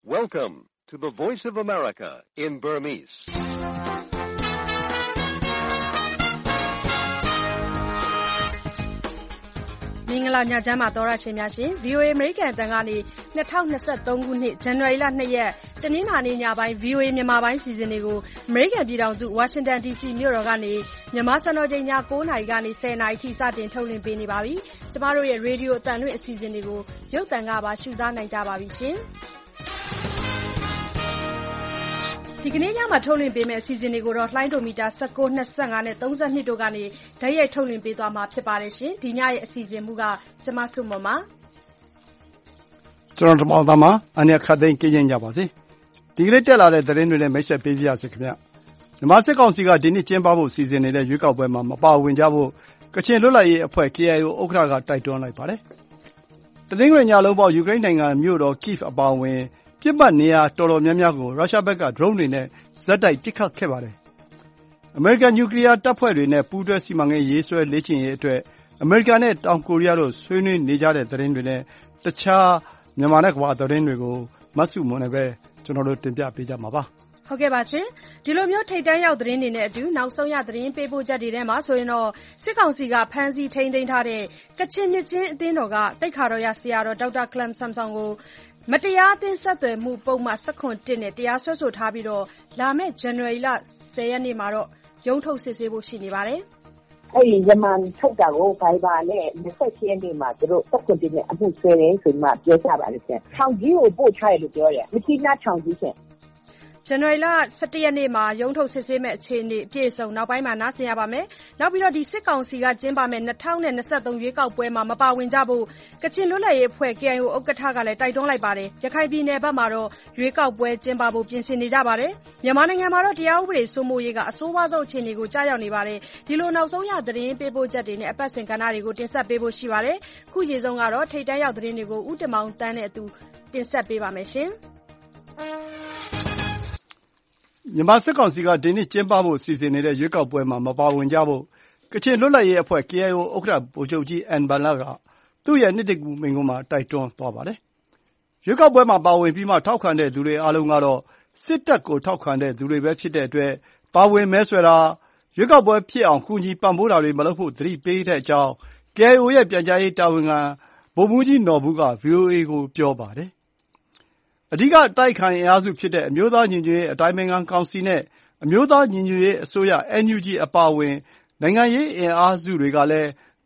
Welcome to the Voice of America in Burmese. ။မင်္ဂလာညချမ်းပါသောရရှင်များရှင် VOA American အတန်ကနေ2023ခုနှစ်ဇန်နဝါရီလ2ရက်တနင်္လာနေ့ညပိုင်း VOA မြန်မာပိုင်းစီစဉ်တွေကို American ပြည်ထောင်စု Washington DC မြို့တော်ကနေမြန်မာစံတော်ချိန်ည9:00 နာရီကနေ10:00 နာရီထိစတင်ထုတ်လွှင့်ပေးနေပါပြီ။ကျမတို့ရဲ့ Radio အတန်လွှင့်အစီအစဉ်တွေကိုရုပ်သံကပါရှုစားနိုင်ကြပါပြီရှင်။ဒီကနေ့ညမှာထုတ်လွှင့်ပေးမယ့်အစီအစဉ်တွေကိုတော့လှိုင်းဒိုမီတာ19, 25နဲ့32တို့ကနေဓာတ်ရိုက်ထုတ်လွှင့်ပေးသွားမှာဖြစ်ပါတယ်ရှင်။ဒီညရဲ့အစီအစဉ်မူကကျမစုမမကျွန်တော်တမောင်သားမအနည်းခတ်သိမ်းကြင်ကြပါစေ။ဒီကနေ့တက်လာတဲ့သတင်းတွေနဲ့မိတ်ဆက်ပေးပြရစေခင်ဗျ။မြန်မာစစ်ကောင်စီကဒီနေ့ကျင်းပဖို့စီစဉ်နေတဲ့ရွေးကောက်ပွဲမှာမပါဝင်ကြဖို့ကချင်လွတ်လပ်ရေးအဖွဲ့ KIO ဥက္ကဋ္ဌကတိုက်တွန်းလိုက်ပါတယ်။တနင်္ဂနွေညလုံးပေါက်ယူကရိန်းနိုင်ငံမြို့တော် Kyiv အပါအဝင်ပြစ်မှတ်နေရာတော်တော်များများကိုရုရှားဘက်က drone တွေနဲ့ဇက်တိုက်ပစ်ခတ်ခဲ့ပါတယ်။အမေရိကန်နျူကလ িয়ার တပ်ဖွဲ့တွေနဲ့ပူးတွဲစီမံကိန်းရေးဆွဲလေ့ကျင့်ရေးအတွက်အမေရိကန်နဲ့တောင်ကိုရီးယားတို့ဆွေးနွေးနေကြတဲ့သတင်းတွေနဲ့တခြားမြန်မာနဲ့ကမ္ဘာသတင်းတွေကိုမဆုမွန်နဲ့ပဲကျွန်တော်တို့တင်ပြပေးကြမှာပါ။ဟုတ်ကဲ့ပါရှင်။ဒီလိုမျိုးထိပ်တန်းရောက်သတင်းတွေနဲ့အတူနောက်ဆုံးရသတင်းပေးပို့ချက်တွေထဲမှာဆိုရင်တော့စစ်ကောင်စီကဖမ်းဆီးထိန်းသိမ်းထားတဲ့ကချင်နှစ်ချင်းအသင်းတော်ကတိတ်ခါတော်ရဆရာတော်ဒေါက်တာကလမ်ဆမ်ဆောင်ကိုမတရားအသင်းဆက်သွယ်မှုပုံမှန်17နဲ့တရားစွဲဆိုထားပြီးလာမယ့်ဇန်နဝါရီလ10ရက်နေ့မှာတော့ရုံးထုတ်စစ်ဆေးဖို့ရှိနေပါတယ်။အဲဒီယမန်ထုတ်တာကိုဘိုင်ဘာနဲ့28ရက်နေ့မှာသူတို့17နဲ့အမှုဆွဲတယ်ဆိုမှပြောကြပါလိမ့်ရှင်။ထောင်ကြီးကိုပို့ချရလို့ပြောတယ်။မချိနာထောင်ကြီးရှင်။ဇန်နဝါရီလ17ရက်နေ့မှာရုံးထုတ်စစ်ဆေးမဲ့အခြေအနေအပြည့်အစုံနောက်ပိုင်းမှာနားဆင်ရပါမယ်။နောက်ပြီးတော့ဒီစစ်ကောင်စီကကျင်းပမဲ့2023ရွေးကောက်ပွဲမှာမပါဝင်ကြဖို့ကချင်လွတ်လပ်ရေးအဖွဲ့ KIO ဥက္ကဋ္ဌကလည်းတိုက်တွန်းလိုက်ပါတယ်။ရခိုင်ပြည်နယ်ဘက်မှာတော့ရွေးကောက်ပွဲကျင်းပဖို့ပြင်ဆင်နေကြပါတယ်။မြန်မာနိုင်ငံမှာတော့တရားဥပဒေစိုးမိုးရေးကအဆိုးဝါးဆုံးအခြေအနေကိုကြားရောက်နေပါတယ်။ဒီလိုနောက်ဆုံးရသတင်းပေးပို့ချက်တွေနဲ့အပတ်စဉ်ကဏ္ဍတွေကိုတင်ဆက်ပေးဖို့ရှိပါတယ်။ခုရေဆုံးကတော့ထိပ်တန်းရောက်သတင်းတွေကိုဦးတင်မောင်တန်းနဲ့အတူတင်ဆက်ပေးပါမယ်ရှင်။မြန်မာစစ်ကောင်စီကဒီနေ့ကျင်းပဖို့စီစဉ်နေတဲ့ရွေးကောက်ပွဲမှာမပါဝင်ကြဖို့ကချင်လွတ်လပ်ရေးအဖွဲ့ KIO ဥက္ကဋ္ဌဗိုလ်ချုပ်ကြီးအန်ဘန်လကသူ့ရဲ့နှစ်တကူမိန့်ခွန်းမှာတိုက်တွန်းသွားပါတယ်။ရွေးကောက်ပွဲမှာပါဝင်ပြီးမှထောက်ခံတဲ့သူတွေအားလုံးကတော့စစ်တပ်ကိုထောက်ခံတဲ့သူတွေပဲဖြစ်တဲ့အတွက်ပါဝင်မဲဆွယ်တာရွေးကောက်ပွဲဖြစ်အောင်ကူညီပံ့ပိုးတာတွေမလုပ်ဖို့သတိပေးတဲ့အကြောင်း KIO ရဲ့ပြန်ကြားရေးတာဝန်ခံဗိုလ်မှူးကြီးနော်ဘူးက VOA ကိုပြောပါတယ်။အဓိကအတိုက်ခံအင်အားစုဖြစ်တဲ့အမျိုးသားညီညွတ်ရေးအတိုင်ပင်ခံကောင်စီနဲ့အမျိုးသားညီညွတ်ရေးအစိုးရ NUG အပါအဝင်နိုင်ငံရေးအင်အားစုတွေကလည်း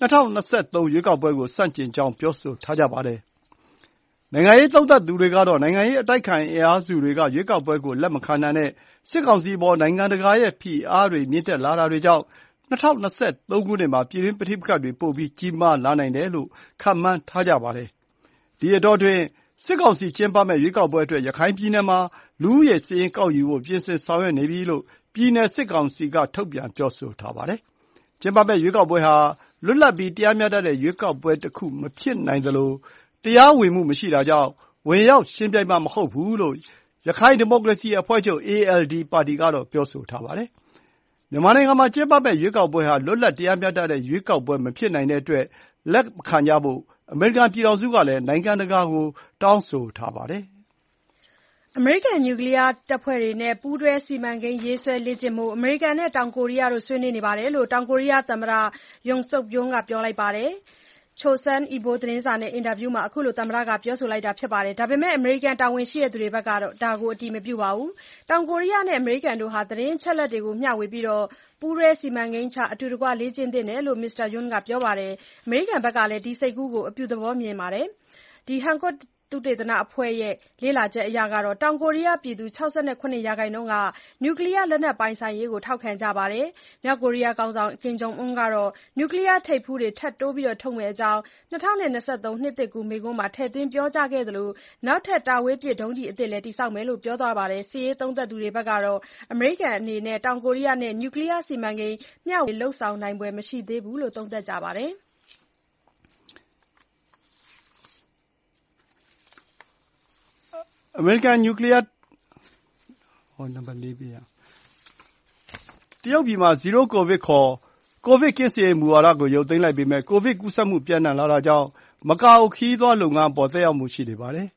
2023ရွေးကောက်ပွဲကိုဆန့်ကျင်ကြောင်းပြောဆိုထားကြပါတယ်။နိုင်ငံရေးသုံးသပ်သူတွေကတော့နိုင်ငံရေးအတိုက်ခံအင်အားစုတွေကရွေးကောက်ပွဲကိုလက်မခံနိုင်တဲ့စစ်ကောင်စီပေါ်နိုင်ငံတကာရဲ့ဖိအားတွေမြင့်တက်လာတာတွေကြောင့်2023ခုနှစ်မှာပြည်တွင်းပဋိပက္ခတွေပိုပြီးကြီးမားလာနိုင်တယ်လို့ခန့်မှန်းထားကြပါတယ်။ဒီအတောအတွင်းစစ်ကောင်စီကျင်းပမဲ့ရွေးကောက်ပွဲအတွက်ရခိုင်ပြည်နယ်မှာလူဦးရေစာရင်းကောက်ယူဖို့ပြင်ဆင်ဆောင်ရွက်နေပြီလို့ပြည်နယ်စစ်ကောင်စီကထုတ်ပြန်ပြောဆိုထားပါတယ်။ကျင်းပမဲ့ရွေးကောက်ပွဲဟာလွတ်လပ်ပြီးတရားမျှတတဲ့ရွေးကောက်ပွဲတစ်ခုမဖြစ်နိုင်သလိုတရားဝင်မှုမရှိတာကြောင့်ဝင်ရောက်ရှင်းပြမှာမဟုတ်ဘူးလို့ရခိုင်ဒီမိုကရေစီအဖွဲ့ချုပ် ALD ပါတီကတော့ပြောဆိုထားပါတယ်။မြန်မာနိုင်ငံမှာကျင်းပမဲ့ရွေးကောက်ပွဲဟာလွတ်လပ်တရားမျှတတဲ့ရွေးကောက်ပွဲမဖြစ်နိုင်တဲ့အတွက်လက်ခံကြဖို့အမေရိကန်ပြည်ထောင်စုကလည်းနိုင်ငံတကာကိုတောင်းဆိုထားပါတယ်။အမေရိကန်နျူကလ িয়ার တပ်ဖွဲ့တွေနဲ့ပူးတွဲစီမံကိန်းရေးဆွဲလေ့ကျင့်မှုအမေရိကန်နဲ့တောင်ကိုရီးယားတို့ဆွေးနွေးနေတယ်လို့တောင်ကိုရီးယားသမ္မတယွန်ဆုတ်ယွန်းကပြောလိုက်ပါတယ်။ Chosun Ilbo သတင်းစာနဲ့အင်တာဗျူးမှာအခုလိုသမ္မတကပြောဆိုလိုက်တာဖြစ်ပါတယ်။ဒါပေမဲ့အမေရိကန်တာဝန်ရှိသူတွေဘက်ကတော့ဒါကိုအတည်မပြုပါဘူး။တောင်ကိုရီးယားနဲ့အမေရိကန်တို့ဟာသတင်းအချက်အလက်တွေကိုမျှဝေပြီးပူးတွဲစီမံကိန်းချအတူတကွလေ့ကျင့်သင့်တယ်လို့မစ္စတာယွန်းကပြောပါတယ်။အမေရိကန်ဘက်ကလည်းဒီစိတ်ကူးကိုအပြုသဘောမြင်ပါတယ်။ဒီဟန်ကော့သုတေသနအဖွဲ့ရဲ့လေ့လာချက်အရတောင်ကိုရီးယားပြည်သူ 68% ကနျူကလ িয়ার လက်နက်ပိုင်ဆိုင်ရေးကိုထောက်ခံကြပါတယ်။မြောက်ကိုရီးယားခေါင်းဆောင်ကင်ဂျုံအွန်းကတော့နျူကလ িয়ার ထိပ်ဖူးတွေထပ်တိုးထုတ်မယ့်အကြောင်း2023နှစ်သစ်ကူးမိန့်ခွန်းမှာထည့်သွင်းပြောကြားခဲ့သလိုနောက်ထပ်တာဝေးပစ်ဒုံးကျည်အသစ်လည်းတည်ဆောက်မယ်လို့ပြောသွားပါတယ်။စစ်ရေးသုံးသပ်သူတွေဘက်ကတော့အမေရိကန်အနေနဲ့တောင်ကိုရီးယားနဲ့နျူကလ িয়ার စီမံကိန်းမျှဝေလုပ်ဆောင်နိုင်ဖွယ်မရှိသေးဘူးလို့သုံးသပ်ကြပါတယ်။အမေရိကန်နျူကလ িয়ার နံပါတ်4ပြရတရုတ်ပြည်မှာ Zero COVID ခေါ်ကိုဗစ်ကင်းစင်ရေးမူဝါဒကိုရုပ်သိမ်းလိုက်ပေမဲ့ကိုဗစ်ကူးစက်မှုပြန့်နှံ့လာတာကြောင့်မကာအိုခရီးသွားလုပ်ငန်းအပေါ်သက်ရောက်မှုရှိနေပါတယ်။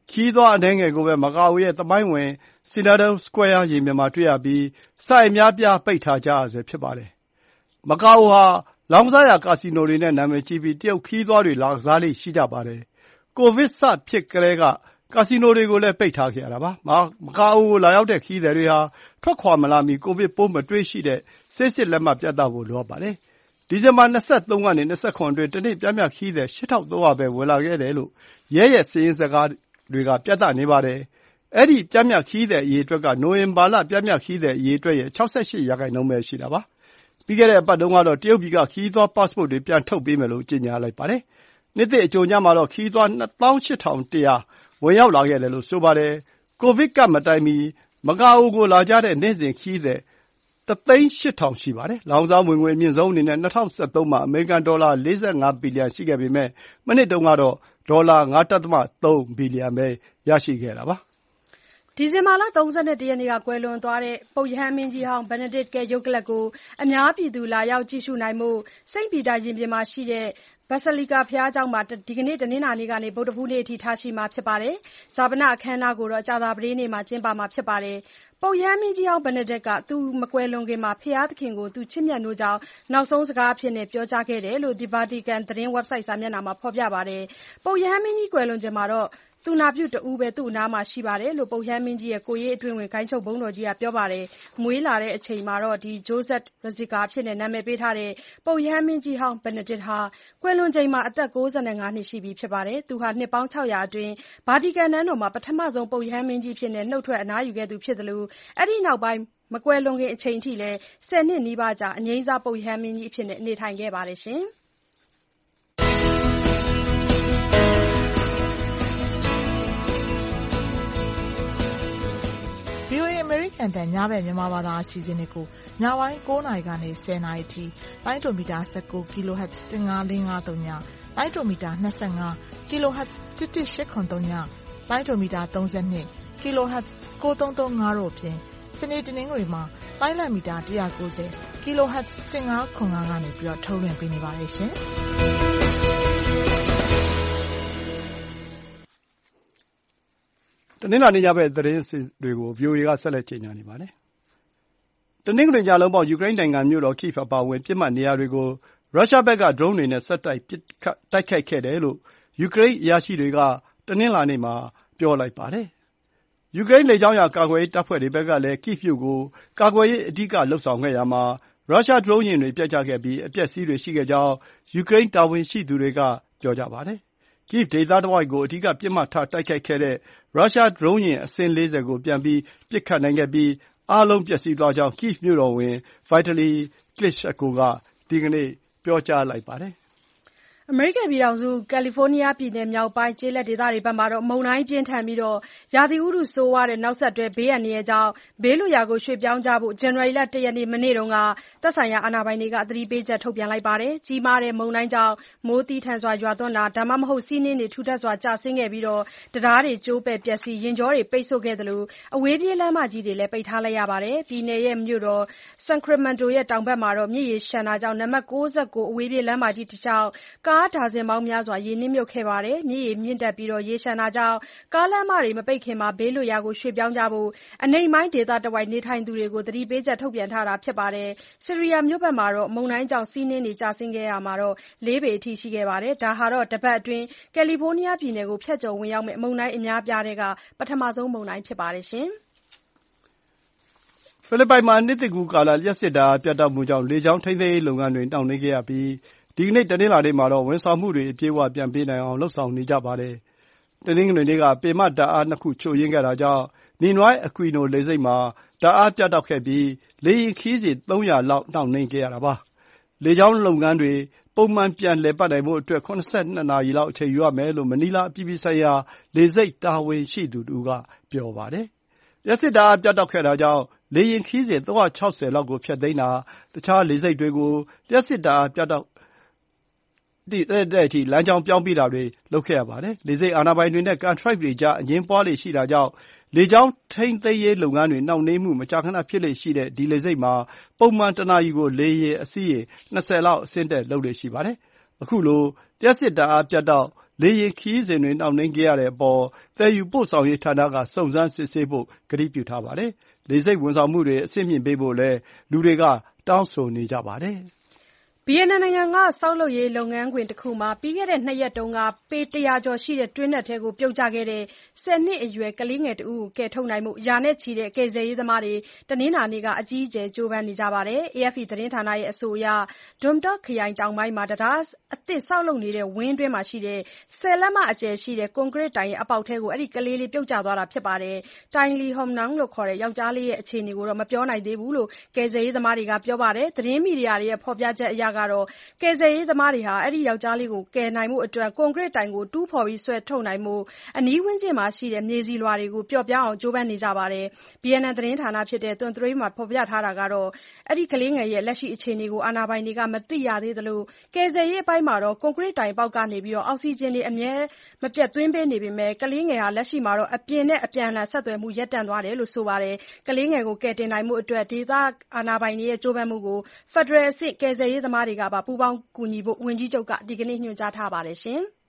ခရီးသွားအနည်းငယ်ကိုပဲမကာအိုရဲ့သမိုင်းဝင် Senado Square ရင်ပြင်မှာတွေ့ရပြီးဆိုင်အများအပြားပိတ်ထားကြရဆဲဖြစ်ပါတယ်။မကာအိုဟာလောင်းကစားရာကာစီနိုတွေနဲ့နာမည်ကြီးပြီးတရုတ်ခရီးသွားတွေလာကစားလေ့ရှိကြပါတယ်။ကိုဗစ်စဖြစ်ကတည်းကကာစီနိုတွေကိုလည်းပိတ်ထားခဲ့ရတာပါ။မကာအိုကိုလာရောက်တဲ့ခရီးသည်တွေဟာထွက်ခွာမလာမီကိုဗစ်ပိုးမတွေ့ရှိတဲ့ဆေးစစ်လက်မှတ်ပြသဖို့လိုအပ်ပါတယ်။ဒီဇင်ဘာ 23 ကနေ 27 အတွင်းတနေ့ပျမ်းမျှခရီးသည် 8,300 ပဲဝင်လာခဲ့တယ်လို့ရဲရဲ့စာရင်းဇယားတွေကပြသနေပါတယ်။အဲဒီပျမ်းမျှခရီးသည်အရေအတွက်ကနိုဝင်ဘာလပျမ်းမျှခရီးသည်အရေအတွက်ရဲ့ 68% ပဲရှိတာပါ။ပြီးခဲ့တဲ့အပတ်တုန်းကတော့တရုတ်ပြည်ကခရီးသွားပတ်စ်ပို့တွေပြန်ထုတ်ပေးမယ်လို့ကြေညာလိုက်ပါတယ်။နှစ်သစ်အကြိုညမှာတော့ခရီးသွား 28,100 ဝင်ရောက်လာခဲ့တယ်လို့ဆိုပါတယ်။ကိုဗစ်ကပ်မတိုင်မီမကာအိုကိုလာကြတဲ့နေ့စဉ်ခရီးသည် 1,800,000 ရှိပါတယ်။လောင်းကစားဝင်ငွေအမြင့်ဆုံးအနေနဲ့2013မှာအမေရိကန်ဒေါ်လာ45 ဘီလီယံရှိခဲ့ပေမယ့်မနှစ်တုန်းကတော့ဒေါ်လာ 5.3 ဘီလီယံပဲရရှိခဲ့တာပါ။ဒီဇင်ဘာလ 31 ရက်နေ့ကကွယ်လွန်သွားတဲ့ပုပ်ရဟန်းမင်းကြီးဟောင်း Benedict ရဲ့ရုပ်ကလပ်ကိုအများပြည်သူလာရောက်ကြည့်ရှုနိုင်ဖို့စိန့်ပီတာရင်ပြင်မှာရှိတဲ့Basilica ဘုရားကျောင်းမှာဒီကနေ့တနင်္လာနေ့ကနေဗုဒ္ဓဟူးနေ့အထိထားရှိမှာဖြစ်ပါတယ်။ဈာပနအခမ်းအနားကိုတော့ကြာသပတေးနေ့မှာကျင်းပမှာဖြစ်ပါတယ်။ပုပ်ရဟန်းမင်းကြီးဟောင်း Benedict ကသူမကွယ်လွန်ခင်မှာဘုရားသခင်ကိုသူချစ်မြတ်နိုးကြောင်းနောက်ဆုံးစကားအဖြစ်ပြောကြားခဲ့တယ်လို့ The Vatican သတင်းဝက်ဘ်ဆိုက်စာမျက်နှာမှာဖော်ပြပါတယ်။ပုပ်ရဟန်းမင်းကြီးကွယ်လွန်ချိန်မှာသူနာပြုတဦးပဲသူ့အနားမှာရှိတယ်လို့ပုပ်ရဟန်းမင်းကြီးရဲ့ကိုယ်ရေးအတွင်းဝန်ဂိုဏ်းချုပ်ဘုန်းတော်ကြီးကပြောပါတယ်။မွေးလာတဲ့အချိန်မှာJoseph Ratzinger အဖြစ်နာမည်ပေးထားတဲ့ပုပ်ရဟန်းမင်းကြီးဟောင်း Benedict ဟာကွယ်လွန်ချိန်မှာအသက်95နှစ်ရှိပြီဖြစ်ပါတယ်။သူဟာနှစ်ပေါင်း600အတွင်းဗာတီကန်နန်းတော်မှာပထမဆုံးပုပ်ရဟန်းမင်းကြီးအဖြစ်နှုတ်ထွက်အနားယူခဲ့သူဖြစ်သလိုအဲဒီနောက်ပိုင်းမကွယ်လွန်ခင်အချိန်အထိလည်း10နှစ်နီးပါးကြာအငြိမ်းစားပုပ်ရဟန်းမင်းကြီးအဖြစ်နေထိုင်ခဲ့ပါတယ်ရှင်။ VOA အမေရိကန်တန်ညဘက်မြန်မာဘာသာအစီအစဉ်တွေကိုညပိုင်း9နာရီကနေ10နာရီထိလိုင်းဒိုမီတာ19 kHz 15453ညလိုင်းဒိုမီတာ25 kHz 11883ညလိုင်းဒိုမီတာ32 kHz 9335တို့အပြင်စနေတနင်္ဂနွေမှာလိုင်းလမီတာ190 kHz 1505ကနေပြီးတော့ထုတ်လွှင့်ပေးနေပါတယ်ရှင်။တနင်္လာနေ့ညဘက်သတင်းတွေကို VOA ကဆက်လက်ကြေညာနေပါတယ်။တနင်္ဂနွေညလုံးပေါက်ယူကရိန်းနိုင်ငံမြို့တော် Kyiv အပါအဝင်ပစ်မှတ်နေရာတွေကိုရုရှားဘက်ကဒရုန်းတွေနဲ့ဆက်တိုက်တိုက်ခိုက်ခဲ့တယ်လို့ယူကရိန်းအရာရှိတွေကတနင်္လာနေ့မှာပြောလိုက်ပါတယ်။ယူကရိန်းလေကြောင်းရန်ကာကွယ်ရေးတပ်ဖွဲ့တွေဘက်ကလည်း Kyiv မြို့ကိုကာကွယ်ရေးအဓိကလုပ်ဆောင်ခဲ့ရာမှာရုရှားဒရုန်းယာဉ်တွေပျက်ကျခဲ့ပြီးအပျက်အစီးတွေရှိခဲ့ကြောင်းယူကရိန်းတာဝန်ရှိသူတွေကပြောကြပါတယ်။ Kyiv ဒေသတဝိုက်ကိုအဓိကပစ်မှတ်ထားတိုက်ခိုက်ခဲ့တဲ့ရုရှားဒရုန်းယာဉ်အစင်း 40 ကိုပြန်ပြီးပစ်ခတ်နိုင်ခဲ့ပြီးအားလုံးပျက်စီးသွားကြောင်း Kyiv မြို့တော်ဝန် Vitaly Klitschko ကဒီကနေ့ပြောကြားလိုက်ပါတယ်။အမေရိကန်ပြည်ထောင်စုကယ်လီဖိုးနီးယားပြည်နယ်မြောက်ပိုင်းကျေးလက်ဒေသတွေဘက်မှာမုန်တိုင်းပြင်းထန်ပြီးရာသီဥတုဆိုးဝါးတဲ့နောက်ဆက်တွဲဘေးအန္တရာယ်ကြောင့်ဘေးလွတ်ရာရွှေ့ပြောင်းကြဖို့ဇန်နဝါရီလ 1 ရက်နေ့မနေ့ကသက်ဆိုင်ရာအာဏာပိုင်တွေကသတိပေးချက်ထုတ်ပြန်လိုက်ပါတယ်။ကြီးမားတဲ့မုန်တိုင်းကြောင့်မိုးသည်းထန်စွာရွာသွန်းတာဒါမှမဟုတ်ဆီးနှင်းတွေထူထပ်စွာကျဆင်းခဲ့ပြီးတံတားတွေကျိုးပဲ့ပျက်စီးယာဉ်ကြောတွေပိတ်ဆို့ခဲ့သလိုအဝေးပြေးလမ်းမကြီးတွေလည်းပိတ်ထားလိုက်ရပါတယ်။ပြည်နယ်ရဲ့မြို့တော် Sacramento ရဲ့တောင်ဘက်မှာမြစ်ရေလျှံတာကြောင့်နံပါတ်69အဝေးပြေးလမ်းမကြီးတလျှောက်ကားဒါဇင်ပေါင်းများစွာရေနစ်မြုပ်ခဲ့ပါတယ်။မြစ်ရေမြင့်တက်ပြီးရေလျှံတာကြောင့်ကားလမ်းမတွေမပိတ်ခင်ဘေးလွတ်ရာရွှေ့ပြောင်းကြဖို့အနိမ့်ပိုင်းဒေသတဝိုက်နေထိုင်သူတွေကိုသတိပေးချက်ထုတ်ပြန်ထားတာဖြစ်ပါတယ်။ Sierra မြို့ဘက်မှာမုန်တိုင်းကြောင့်ဆီးနှင်းတွေကျဆင်းခဲ့ရာမှာ၄ ပေအထိရှိခဲ့ပါတယ်။ဒါဟာတပတ်အတွင်းကယ်လီဖိုးနီးယားပြည်နယ်ကိုဖြတ်ကျော်ဝင်ရောက်မယ့်မုန်တိုင်းအများအပြားထဲကပထမဆုံးမုန်တိုင်းဖြစ်ပါတယ်။ဖိလစ်ပိုင်မှာနှစ်သစ်ကူးကာလလျှပ်စစ်ဓာတ်အားပြတ်တောက်မှုကြောင့်လေကြောင်းထိန်းသိမ်းရေးလုပ်ငန်းတွေနှောင့်နှေးခဲ့ရပြီးဒီကနေ့တနင်္လာနေ့မှာဝန်ဆောင်မှုတွေအပြည့်အဝပြန်ပေးနိုင်အောင်လုပ်ဆောင်နေကြပါတယ်။တနင်္ဂနွေနေ့ကပင်မဓာတ်အား 2 ခုချို့ယွင်းခဲ့တာကြောင့်Ninoy Aquino လေဆိပ်မှာဓာတ်အားပြတ်တောက်ခဲ့ပြီးလေယာဉ်ခရီးစဉ်300လောက်နှောင့်နှေးခဲ့ရတာပါ။လေကြောင်းလုပ်ငန်းတွေပုံမှန်ပြန်လည်ပတ်နိုင်ဖို့အတွက်72နာရီလောက်အချိန်ယူရမယ်လို့မနီလာအပြည်ပြည်ဆိုင်ရာလေဆိပ်တာဝန်ရှိသူတဦးကပြောပါတယ်။လျှပ်စစ်ဓာတ်အားပြတ်တောက်ခဲ့တာကြောင့်လေယာဉ်ခရီးစဉ်360လောက်ကိုဖျက်သိမ်းတာတခြားလေဆိပ်တွေကိုလျှပ်စစ်ဓာတ်အားပြတ်တောက်တဲ့အထိလမ်းကြောင်းပြောင်းပေးတာတွေလုပ်ခဲ့ရပါတယ်။လေဆိပ်အာဏာပိုင်တွေနဲ့ကန်ထရိုက်တွေကြားအငြင်းပွားလေ့ရှိတာကြောင့်လေကြောင်းထိန်းသိမ်းရေးလုပ်ငန်းတွေနှောင့်နှေးမှုမကြာခဏဖြစ်လေ့ရှိတဲ့ဒီလေဆိပ်မှာပုံမှန်တနာရီကိုလေယာဉ်အစီးရေ20လောက်အဆင်းတက်လုပ်လေ့ရှိပါတယ်။အခုလိုလျှပ်စစ်ဓာတ်အားပြတ်တောက်လေယာဉ်ခရီးစဉ်တွေနှောင့်နှေးခဲ့ရတဲ့အပေါ်သယ်ယူပို့ဆောင်ရေးဌာနကစုံစမ်းစစ်ဆေးဖို့ကတိပြုထားပါတယ်။လေဆိပ်ဝန်ဆောင်မှုတွေအဆင့်မြှင့်ပေးဖို့လည်းလူတွေကတောင်းဆိုနေကြပါတယ်။ဗီယက်နမ်နိုင်ငံကဆောက်လုပ်ရေးလုပ်ငန်းခွင်တခုမှာပြီးခဲ့တဲ့ 2 ရက်တုန်းကပေ 100 ကျော်ရှိတဲ့တွင်းနက်ထဲပြုတ်ကျခဲ့တဲ့ 10 နှစ်အရွယ်ကလေးငယ်တဦးကိုကယ်ထုတ်နိုင်ဖို့ရာနဲ့ချီတဲ့ကယ်ဆယ်ရေးသမားတွေတနင်္လာနေ့ကအကြီးအကျယ်ကြိုးပမ်းနေကြပါတယ်။ AFP သတင်းဌာနအဆိုအရ Dum Doc ခရိုင်တောင်ပိုင်းမှာတံတားအသစ်ဆောက်လုပ်နေတဲ့ဝင်းအတွင်းမှာရှိတဲ့ 10 လက်မအကျယ်ရှိတဲ့ကွန်ကရစ်တိုင်အပေါက်ထဲအဲ့ဒီကလေးလေးပြုတ်ကျသွားတာဖြစ်ပါတယ်။ Tai Ly Hom Nang လို့ခေါ်တဲ့ယောက်ျားလေးရဲ့အခြေအနေကိုမပြောနိုင်သေးဘူးလို့ကယ်ဆယ်ရေးသမားတွေကပြောပါတယ်။ သတင်းမီဒီယာတွေရဲ့ဖော်ပြချက်အရကယ်ဆယ်ရေးသမားတွေအဲ့ဒီယောက်ျားလေးကိုကယ်နိုင်ဖို့ကွန်ကရစ်တိုင်ကိုတူးဖော်ဆွဲထုတ်နိုင်ဖို့အနီးဝန်းကျင်မှာရှိတဲ့မြေဆီလွှာတွေကိုပျော့ပြောင်းအောင်ကြိုးပမ်းနေကြပါတယ်။ BNN သတင်းဌာနဖြစ်တဲ့ Tuan Truy မှာဖော်ပြထားတာကတော့အဲ့ဒီကလေးငယ်ရဲ့လက်ရှိအခြေအနေကိုအာဏာပိုင်တွေကမသိရသေးသလိုကယ်ဆယ်ရေးအပိုင်းမှာကွန်ကရစ်တိုင်ပေါက်ကနေအောက်ဆီဂျင်တွေအမြဲမပြတ်သွင်းပေးနေပေမဲ့ကလေးငယ်လက်ရှိမှာအပြင်နဲ့အပြန်အလှန်ဆက်သွယ်မှုရပ်တန့်သွားတယ်လို့ဆိုပါတယ်။ ကလေးငယ်ကိုကယ်တင်နိုင်ဖို့ဒေသအာဏာပိုင်တွေရဲ့ကြိုးပမ်းမှုကိုဖက်ဒရယ်အဆင့်ကယ်ဆယ်ရေးသမားတွေကပါပူးပေါင်းကူညီဖို့ဝန်ကြီးချုပ်ကဒီကနေ့ညွှန်ကြားထားပါတယ်။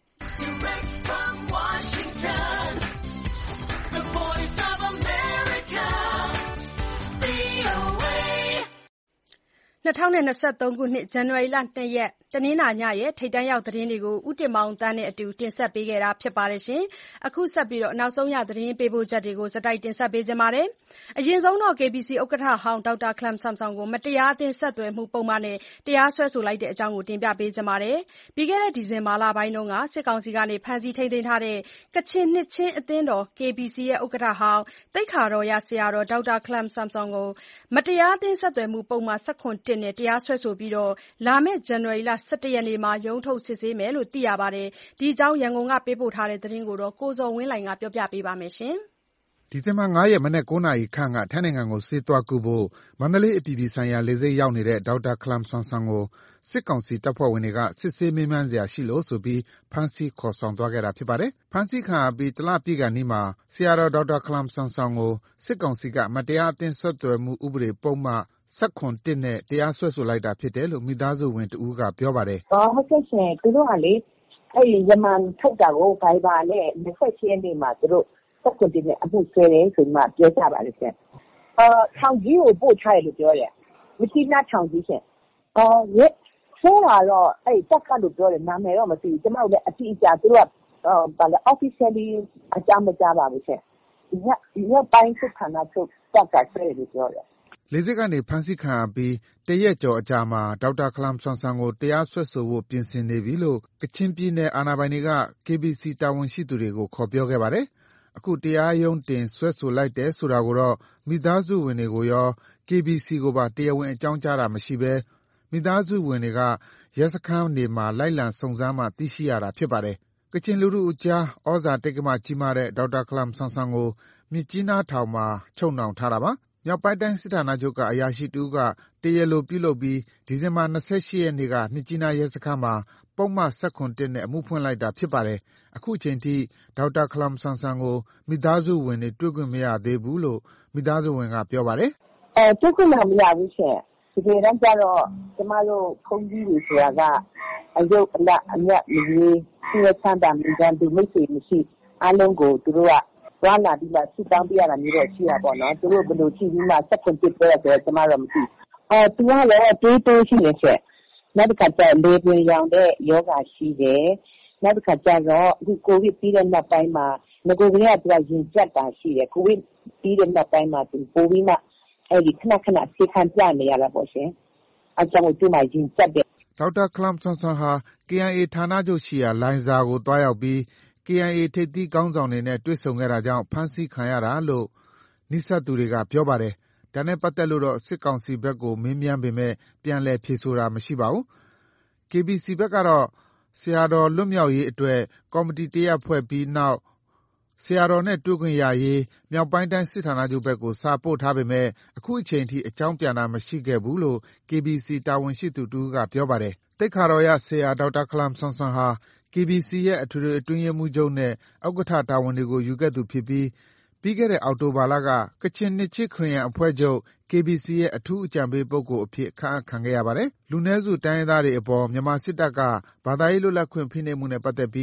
2023 ခုနှစ် ဇန်နဝါရီလ 2 ရက်တနင်္လာညရဲ့ထိပ်တန်းရောက်သတင်းတွေကိုဦးတင်မောင်သန်းနဲ့အတူတင်ဆက်ပေးခဲ့တာဖြစ်ပါတယ်။ အခုဆက်ပြီးနောက်ဆုံးရသတင်းပေးပို့ချက်တွေကိုဆက်တိုက်တင်ဆက်ပေးပါမယ်။ အရင်ဆုံး KBC ဥက္ကဋ္ဌဟောင်းဒေါက်တာခလမ်ဆမ်ဆွမ်ကိုမတရားအသင်းဆက်သွယ်မှုပုဒ်မနဲ့တရားစွဲဆိုလိုက်တဲ့အကြောင်းတင်ပြပေးပါမယ်။ ပြီးခဲ့တဲ့ဒီဇင်ဘာလပိုင်းကစစ်ကောင်စီကဖမ်းဆီးထိန်းသိမ်းထားတဲ့ကချင်နှစ်ခြင်းအသင်းတော် KBC ဥက္ကဋ္ဌဟောင်းသိက္ခာတော်ရဆရာတော်ဒေါက်တာခလမ်ဆမ်ဆွမ်ကိုမတရားအသင်းဆက်သွယ်မှုပုဒ်မ ၁၇ နဲ့တရားစွဲဆိုပြီးလာမယ့်ဇန်နဝါရီလ 17 ရက်နေ့မှာရုံးထုတ်စစ်ဆေးမယ်လို့သိရပါတယ်။ ဒီအကြောင်းရန်ကုန်ကပေးပို့တဲ့သတင်းကိုကိုဇော်ဝင်းလှိုင်ကပြောပြပါမယ်။ဒီဇင်ဘာ 5 ရက်မနက် 9 နာရီခန့်ကထိုင်းနိုင်ငံကိုဆေးသွားကုဖို့မန္တလေးအပြည်ပြည်ဆိုင်ရာလေဆိပ်ရောက်နေတဲ့ဒေါက်တာခလမ်ဆမ်ဆွမ်ကိုစစ်ကောင်စီတပ်ဖွဲ့ဝင်တွေကစစ်ဆေးမေးမြန်းစရာရှိလို့ဆိုပြီးဖမ်းဆီးခေါ်ဆောင်သွားခဲ့တာဖြစ်ပါတယ်။ ဖမ်းဆီးခံရပြီးတလပြည့်ခါနီးမှာဆရာတော်ဒေါက်တာခလမ်ဆမ်ဆွမ်ကိုစစ်ကောင်စီကမတရားအသင်းဆက်သွယ်မှုဥပဒေပုဒ်မ ၁၇ နဲ့တရားစွဲဆိုလိုက်တာဖြစ်တယ်လို့မိသားစုဝင်တဦးကပြောပါတယ်။ "ဟုတ်ကဲ့ရှင်သူတို့ကလေရမန်ထုတ်တာကို Viber နဲ့28 ရက်နေ့မှာသူတို့၁၇ နဲ့အမှုစွဲတယ်ဆိုပြီးမှပြောကြပါတယ်ရှင်။ထောင်ကြီးကိုပို့ထားတယ်လို့ပြောတယ်။မြစ်ကြီးနားထောင်ကြီးရှင်။စွဲတာတော့တပ်ကလို့ပြောတယ်နာမည်တော့မသိဘူး။ကျမတို့လည်းအတိအကျသူတို့ကofficially အကြောင်းမကြားပါဘူးရှင်။မြောက်ပိုင်းစစ်ဌာနချုပ်တပ်ကစွဲတယ်လို့ပြောတယ်။လေဆိပ်ကနေဖမ်းဆီးခံရပြီးတရက်ကျော်အကြာမှာဒေါက်တာခလမ်ဆမ်ဆွမ်ကိုတရားစွဲဆိုဖို့ပြင်ဆင်နေပြီလို့ကချင်ပြည်နယ်အာဏာပိုင်တွေက KBC တာဝန်ရှိသူတွေကိုခေါ်ပြောခဲ့ပါတယ်။အခုတရားရုံးတင်စွဲဆိုလိုက်တယ်ဆိုတာကိုတော့မိသားစုဝင်တွေကိုရော KBC ကိုပါတရားဝင်အကြောင်းကြားတာမရှိဘဲမိသားစုဝင်တွေကရဲစခန်းတွေမှာလိုက်လံစုံစမ်းမှသိရှိရတာဖြစ်ပါတယ်။ကချင်လူထုအကြားသြဇာတိက္ကမကြီးမားတဲ့ဒေါက်တာခလမ်ဆမ်ဆွမ်ကိုမြစ်ကြီးနားထောင်မှာချုပ်နှောင်ထားတာပါ။မြောက်ပိုင်းတိုင်းစစ်ဌာနချုပ်ကအရာရှိတဦးကတရားလိုပြုလုပ်ပြီးဒီဇင်ဘာ 28 ရက်နေ့ကမြစ်ကြီးနားရဲစခန်းမှာပုဒ်မ ၁၇ နဲ့အမှုဖွင့်လိုက်တာဖြစ်ပါတယ်။အခုချိန်ထိဒေါက်တာခလမ်ဆမ်ဆွမ်ကိုမိသားစုဝင်တွေတွေ့ခွင့်မရသေးဘူးလို့မိသားစုဝင်ကပြောပါတယ်။တွေ့ခွင့်မရဘူးရှင်။တကယ်တမ်းကျတော့ကျမတို့ဘုန်းကြီးတွေဆိုတာကအယုတ်အလတ်အမြတ်မရွေးဆင်းရဲချမ်းသာမရွေးသူမိတ်ဆွေမရှိအားလုံးကိုသူတို့ကသွားလာပြီးမှဆုတောင်းပေးရတာမျိုးတော့ရှိတာပေါ့နော်။သူတို့ဘယ်လိုကြည့်ပြီးမှ၁၇ ပြောရဆိုတော့ကျမတော့မသိဘူး။သူကလည်းတွေးတိုးရှိနေချက်နောက်တစ်ခါကျလေတွင်ရောင်တဲ့ယောဂရှိတယ်။နောက်တစ်ခါကျတော့အခုကိုဗစ်ပြီးတဲ့နောက်ပိုင်းမှာငကိုကလေးကသူကရင်ကျက်တာရှိတယ်။ကိုဗစ်ပြီးတဲ့နောက်ပိုင်းမှာသူပိုပြီးမှခဏခဏဆေးခန်းပြနေရတာပေါ့ရှင်။အဲကြောင့်သူ့မှာရင်ကျက်တယ်။ဒေါက်တာခလမ်ဆမ်ဆွမ်ဟာ KIA ဌာနချုပ်ရှိရာလိုင်ဇာကိုသွားရောက်ပြီး KIA ထိပ်သီးခေါင်းဆောင်တွေနဲ့တွေ့ဆုံခဲ့တာကြောင့်ဖမ်းဆီးခံရတာလို့နီးစပ်သူတွေကပြောပါတယ်။ဒါနဲ့ပတ်သက်လို့တော့စစ်ကောင်စီဘက်ကိုမေးမြန်းပေမဲ့ပြန်လည်ဖြေဆိုတာမရှိပါဘူး။ KBC ဘက်ကတော့ဆရာတော်လွတ်မြောက်ရေးအတွက်ကော်မတီတရပ်ဖွဲ့ပြီးနောက်ဆရာတော်နဲ့တွေ့ခွင့်ရရေးမြောက်ပိုင်းတိုင်းစစ်ဌာနချုပ်ဘက်ကိုစာပို့ထားပေမဲ့အခုချိန်ထိအကြောင်းပြန်တာမရှိခဲ့ဘူးလို့ KBC တာဝန်ရှိသူတဦးကပြောပါတယ်။သိက္ခာတော်ရဆရာဒေါက်တာခလမ်ဆမ်ဆွမ်ဟာ KBC ရဲ့အထွေထွေအတွင်းရေးမှူးချုပ်နဲ့ဥက္ကဋ္ဌတာဝန်တွေကိုယူခဲ့သူဖြစ်ပြီးပြီးခဲ့တဲ့အောက်တိုဘာလကကချင်နှစ်ခြင်းခရစ်ယာန်အဖွဲ့ချုပ် KBC ရဲ့အထူးအကြံပေးပုဂ္ဂိုလ်အဖြစ်ခန့်အပ်ခံခဲ့ရပါတယ်။လူနည်းစုတိုင်းရင်းသားတွေအပေါ်မြန်မာစစ်တပ်ကဘာသာရေးလွတ်လပ်ခွင့်ဖိနှိပ်မှုနဲ့ပတ်သက်ပြီး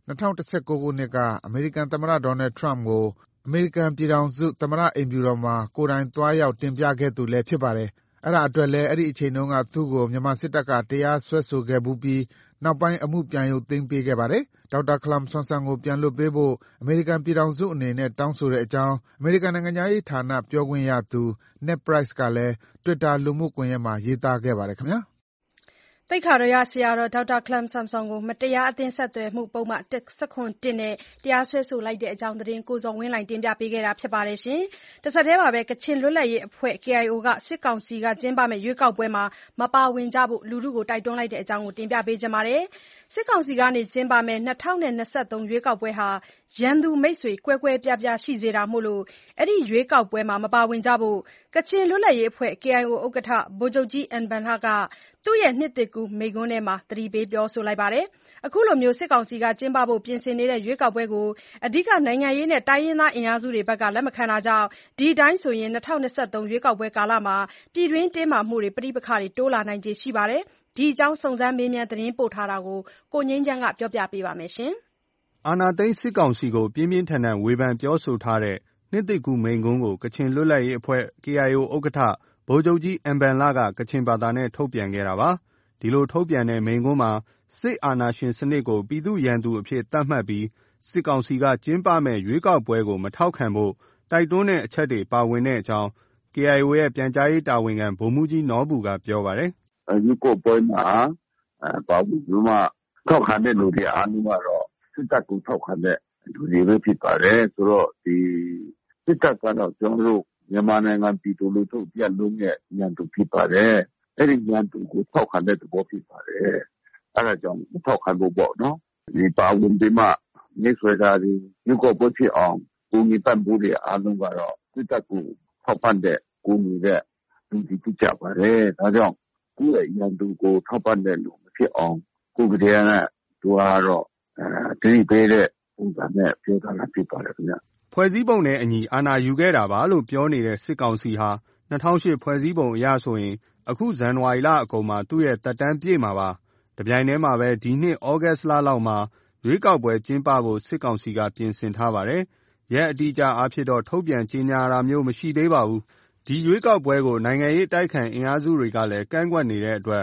2019 ခုနှစ်က အမေရိကန်သမ္မတ Donald Trump ကိုအမေရိကန်ပြည်ထောင်စုသမ္မတအိမ်ဖြူတော်မှာကိုယ်တိုင်သွားရောက်တင်ပြခဲ့သူလည်းဖြစ်ပါတယ်။အဲဒါအတွက်လည်းအဲဒီအချိန်တုန်းကသူ့ကိုမြန်မာစစ်တပ်ကတရားစွဲဆိုခဲ့ဖူးပြီးနောက်ပိုင်းအမှုပြန်ရုပ်သိမ်းပေးခဲ့ပါတယ်။ဒေါက်တာခလမ်ဆွမ်ဆန်ကိုပြန်လွှတ်ပေးဖို့အမေရိကန်ပြည်ထောင်စုအနေနဲ့တောင်းဆိုတဲ့အကြောင်းအမေရိကန်နိုင်ငံခြားရေးဌာနပြောခွင့်ရသူ Ned Price ကလည်း Twitter လူမှုကွန်ရက်မှာရေးသားခဲ့ပါတယ်ခင်ဗျာ။သိက္ခာတော်ရဆရာတော်ဒေါက်တာခလမ်ဆမ်ဆွန်ကိုမတရားအသင်းဆက်သွယ်မှုပုဒ်မ171နဲ့တရားစွဲဆိုလိုက်တဲ့အကြောင်းသတင်းကိုဇော်ဝင်းလှိုင်တင်ပြပေးခဲ့တာဖြစ်ပါတယ်။တဆက်တည်းမှာပဲကချင်လွတ်လပ်ရေးအဖွဲ့ KIO ကစစ်ကောင်စီကကျင်းပမယ့်ရွေးကောက်ပွဲမှာမပါဝင်ကြဖို့လူထုကိုတိုက်တွန်းလိုက်တဲ့အကြောင်းကိုတင်ပြပေးချင်ပါတယ်။စစ်ကောင်စီကကျင်းပမယ့်2023ရွေးကောက်ပွဲဟာရန်သူမိတ်ဆွေကွဲကွဲပြားပြားရှိစေတာမို့အဲဒီရွေးကောက်ပွဲမှာမပါဝင်ကြဖို့ကချင်လွတ်လပ်ရေးအဖွဲ့ KIO ဥက္ကဋ္ဌဗိုလ်ချုပ်ကြီးအင်ဘန်လကသူ့ရဲ့နှစ်သစ်ကူးမိန့်ခွန်းထဲမှာသတိပေးပြောဆိုလိုက်ပါတယ်။အခုလိုစစ်ကောင်စီကကျင်းပဖို့ပြင်ဆင်နေတဲ့ရွေးကောက်ပွဲကိုအဓိကနိုင်ငံရေးနဲ့တိုင်းရင်းသားအင်အားစုတွေဘက်ကလက်မခံတာကြောင့်ဒီအတိုင်းဆိုရင်2023ရွေးကောက်ပွဲကာလမှာပြည်တွင်းတင်းမာမှုတွေပဋိပက္ခတွေတိုးလာနိုင်ခြေရှိပါတယ်။ဒီအကြောင်းစုံစမ်းမေးမြန်းသတင်းပို့ထားတာကိုကိုငြိမ်းချမ်းကပြောပြပေးပါမယ်။အာဏာသိမ်းစစ်ကောင်စီကိုပြင်းပြင်းထန်ထန်ဝေဖန်ပြောဆိုထားတဲ့နှစ်သစ်ကူးမိန့်ခွန်းကိုကချင်လွတ်လပ်ရေးအဖွဲ့ KIO ဥက္ကဋ္ဌဗိုလ်ချုပ်ကြီးအင်ဘန်လကကချင်ဘာသာနဲ့ထုတ်ပြန်ခဲ့တာပါ။ဒီလိုထုတ်ပြန်တဲ့မိန့်ခွန်းမှာစစ်အာဏာရှင်စနစ်ကိုပြည်သူ့ရန်သူအဖြစ်သတ်မှတ်ပြီးစစ်ကောင်စီကကျင်းပမဲ့ရွေးကောက်ပွဲကိုမထောက်ခံဖို့တိုက်တွန်းတဲ့အချက်တွေပါဝင်တဲ့အကြောင်း KIO ရဲ့ပြန်ကြားရေးတာဝန်ခံဗိုလ်မှူးကြီးနော်ဘူကပြောပါတယ်။ရွေးကောက်ပွဲမှာပါဝင်ပြီးမှထောက်ခံတဲ့လူတွေအားလုံးကတော့စစ်တပ်ကိုထောက်ခံတဲ့လူတွေပဲဖြစ်ပါတယ်။ဆိုတော့ဒီစစ်တပ်ကတော့ကျွန်တော်တို့မြန်မာနိုင်ငံပြည်သူလူထုတရပ်လုံးရဲ့ရန်သူဖြစ်ပါတယ်။အဲဒီရန်သူကိုထောက်ခံတဲ့သဘောဖြစ်ပါတယ်။အဲဒါကြောင့်ထောက်ခံဖို့ပေါ့နော်။ဒီပါဝင်ပြီးမှနေဆွဲတာဒီရွေးကောက်ပွဲဖြစ်အောင်ကိုကြီးပတ်ဖို့တွေအားလုံးကတော့စစ်တပ်ကိုထောက်ပံ့တဲ့ကိုကြီးတဲ့လူတွေဖြစ်ကြပါတယ်။ဒါကြောင့်ကိုယ့်ရဲ့ရန်သူကိုထောက်ပံ့တဲ့လူမဖြစ်အောင်ကိုယ်ကတည်းကသူကတော့တိပေးတဲ့ပုံစံနဲ့ပြောတာလည်းဖြစ်ပါတယ်ခင်ဗျ။ဖွဲ့စည်းပုံနဲ့အညီအာဏာယူခဲ့တာပါလို့ပြောနေတဲ့စစ်ကောင်စီဟာ2008ဖွဲ့စည်းပုံအရဆိုရင်အခုဇန်နဝါရီလအကုန်မှာသူ့ရဲ့သက်တမ်းပြည့်မှာပါ။တပြိုင်တည်းမှာပဲဒီနှစ်ဩဂတ်လလောက်မှာရွေးကောက်ပွဲကျင်းပဖို့စစ်ကောင်စီကပြင်ဆင်ထားပါတယ်။ရက်အတိအကျအားဖြင့်တော့ထုတ်ပြန်ကြေညာတာမျိုးမရှိသေးပါဘူး။ဒီရွေးကောက်ပွဲကိုနိုင်ငံရေးတိုက်ခိုက်အင်အားစုတွေကလည်းကန့်ကွက်နေတဲ့အတွက်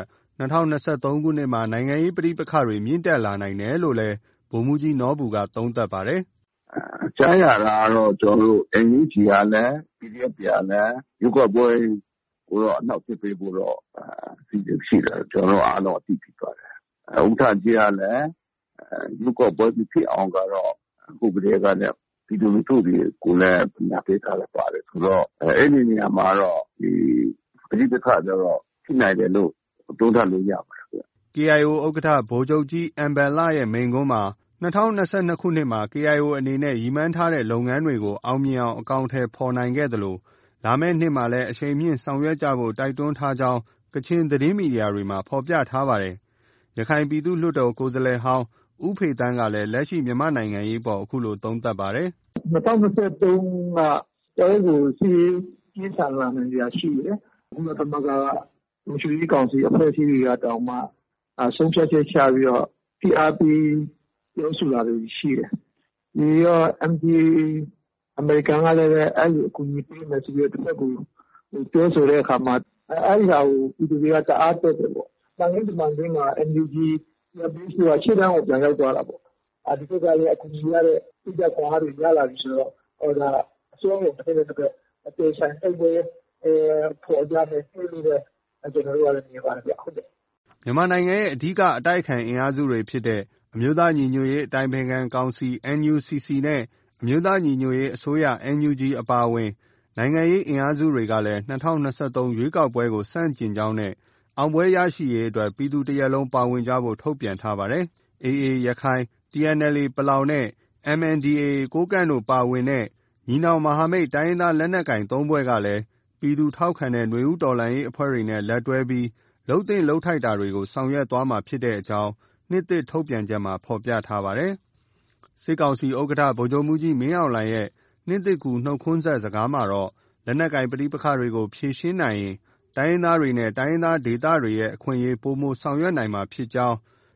2023ခုနှစ်မှာနိုင်ငံရေးပဋိပက္ခတွေမြင့်တက်လာနိုင်တယ်လို့လည်းဗိုလ်မှူးကြီးနော်ဘူကသုံးသပ်ပါတယ်။ကြားရတာကတော့ကျွန်တော်တို့ NUG ကလည်း PDF ကလည်းရွေးကောက်ပွဲကိုတော့အနောက်ဖြစ်ပေးဖို့တော့စီစဉ်ရှိတယ်ကျွန်တော်တို့အားလုံးအသိဖြစ်ပါတယ်။ဥက္ကဋ္ဌကြီးကလည်းရွေးကောက်ပွဲဖြစ်အောင်ကတော့အခုကတည်းကလည်းပြည်သူလူထုတွေကိုလည်းပညာပေးထားလည်းပါတယ်ဆိုတော့အဲ့ဒီနေရာမှာတော့ဒီပဋိပက္ခကျတော့ဖြစ်နိုင်တယ်လို့သုံးသပ်လို့ရပါတယ်။ KIO ဥက္ကဋ္ဌဗိုလ်ချုပ်ကြီးအင်ဘန်လရဲ့မိန့်ခွန်းမှာ2022ခုနှစ်မှာ KIO အနေနဲ့ရည်မှန်းထားတဲ့လုပ်ငန်းတွေကိုအောင်မြင်အောင်အကောင်အထည်ဖော်နိုင်ခဲ့သလိုလာမယ့်နှစ်မှာလည်းအရှိန်မြင့်ဆောင်ရွက်ကြဖို့တိုက်တွန်းထားကြောင်းကချင်သတင်းမီဒီယာတွေမှာဖော်ပြထားပါတယ်။ရခိုင်ပြည်သူ့လွှတ်တော်ကိုယ်စားလှယ်ဟောင်းဦးဖေသန်းကလည်းလက်ရှိမြန်မာနိုင်ငံရေးပေါ်အခုလိုသုံးသပ်ပါတယ်။2023ကတော်ကိုစီးပြင်းထန်လာနေရရှိတယ်။ဘုရားသမဂ္ဂကမရှိကြီးကောင်စီအဖွဲ့အစည်းတွေကတောင်မှဆုံးဖြတ်ချက်ချပြီးတော့ PRP ပြောဆိုတာတွေရှိတယ်။ဒီရော MPA အမေရိကန်ကလည်းအဲ့ဒီအကူအညီပေးမယ်ဆိုပြီးတော့တစ်ဖက်ကိုပြောဆိုတဲ့အခါမှာအဲ့ဒီဟာကိုပြည်သူတွေကတအားတက်တယ်ပေါ့။နိုင်ငံရေးမှာ NUG ပြည်သူ့အခြေခံကိုပြန်ရောက်သွားတာပေါ့။ဒီဘက်ကလည်းအကူအညီရတဲ့ပြည်သူ့ခေါ်ဟာတွေရလာပြီဆိုတော့ဒါအစိုးရရဲ့တစ်ဖက်အသေးဆိုင်တိုက်ပွဲပေါ်ကြတဲ့ပြည်သူတွေကျွန်တော်တို့လည်းမြင်ပါတယ်ဗျဟုတ်တယ်။မြန်မာနိုင်ငံရဲ့အဓိကအတိုက်အခံအင်အားစုတွေဖြစ်တဲ့အမျိုးသားညီညွတ်ရေးအတိုင်ပင်ခံကောင်စီ NUCC နဲ့အမျိုးသားညီညွတ်ရေးအစိုးရ NUG အပါအဝင်နိုင်ငံရေးအင်အားစုတွေကလည်း2023ရွေးကောက်ပွဲကိုစန့်ကျင်ကြောင်းနဲ့အောင်ပွဲရရှိရေးအတွက်ပြည်သူတရက်လုံးပါဝင်ကြဖို့ထုတ်ပြန်ထားပါတယ်။ AA ရခိုင် TNLA ပလောင်နဲ့ MNDAA ကိုးကန့်တို့ပါဝင်တဲ့ညီနောင်မဟာမိတ်တိုင်းရင်းသားလက်နက်ကိုင်၃ဖွဲ့ကလည်းပြည်သူထောက်ခံတဲ့ຫນွေဦးတော်လှန်ရေးအဖွဲ့တွေနဲ့လက်တွဲပြီးလုပ်သင့်လုပ်ထိုက်တာတွေကိုဆောင်ရွက်သွားမှာဖြစ်တဲ့အကြောင်းနှစ်သစ်ထုတ်ပြန်ချက်မှာဖော်ပြထားပါတယ်။စစ်ကောင်စီဥက္ကဋ္ဌဗိုလ်ချုပ်မှူးကြီးမင်းအောင်လှိုင်ရဲ့နှစ်သစ်ကူးနှုတ်ခွန်းဆက်စကားမှာတော့လက်နက်ကိုင်ပဋိပက္ခတွေကိုဖြေရှင်းနိုင်ရင်တိုင်းရင်းသားတွေနဲ့တိုင်းရင်းသားဒေသတွေရဲ့အခွင့်အရေးပိုမိုဆောင်ရွက်နိုင်မှာဖြစ်ကြောင်း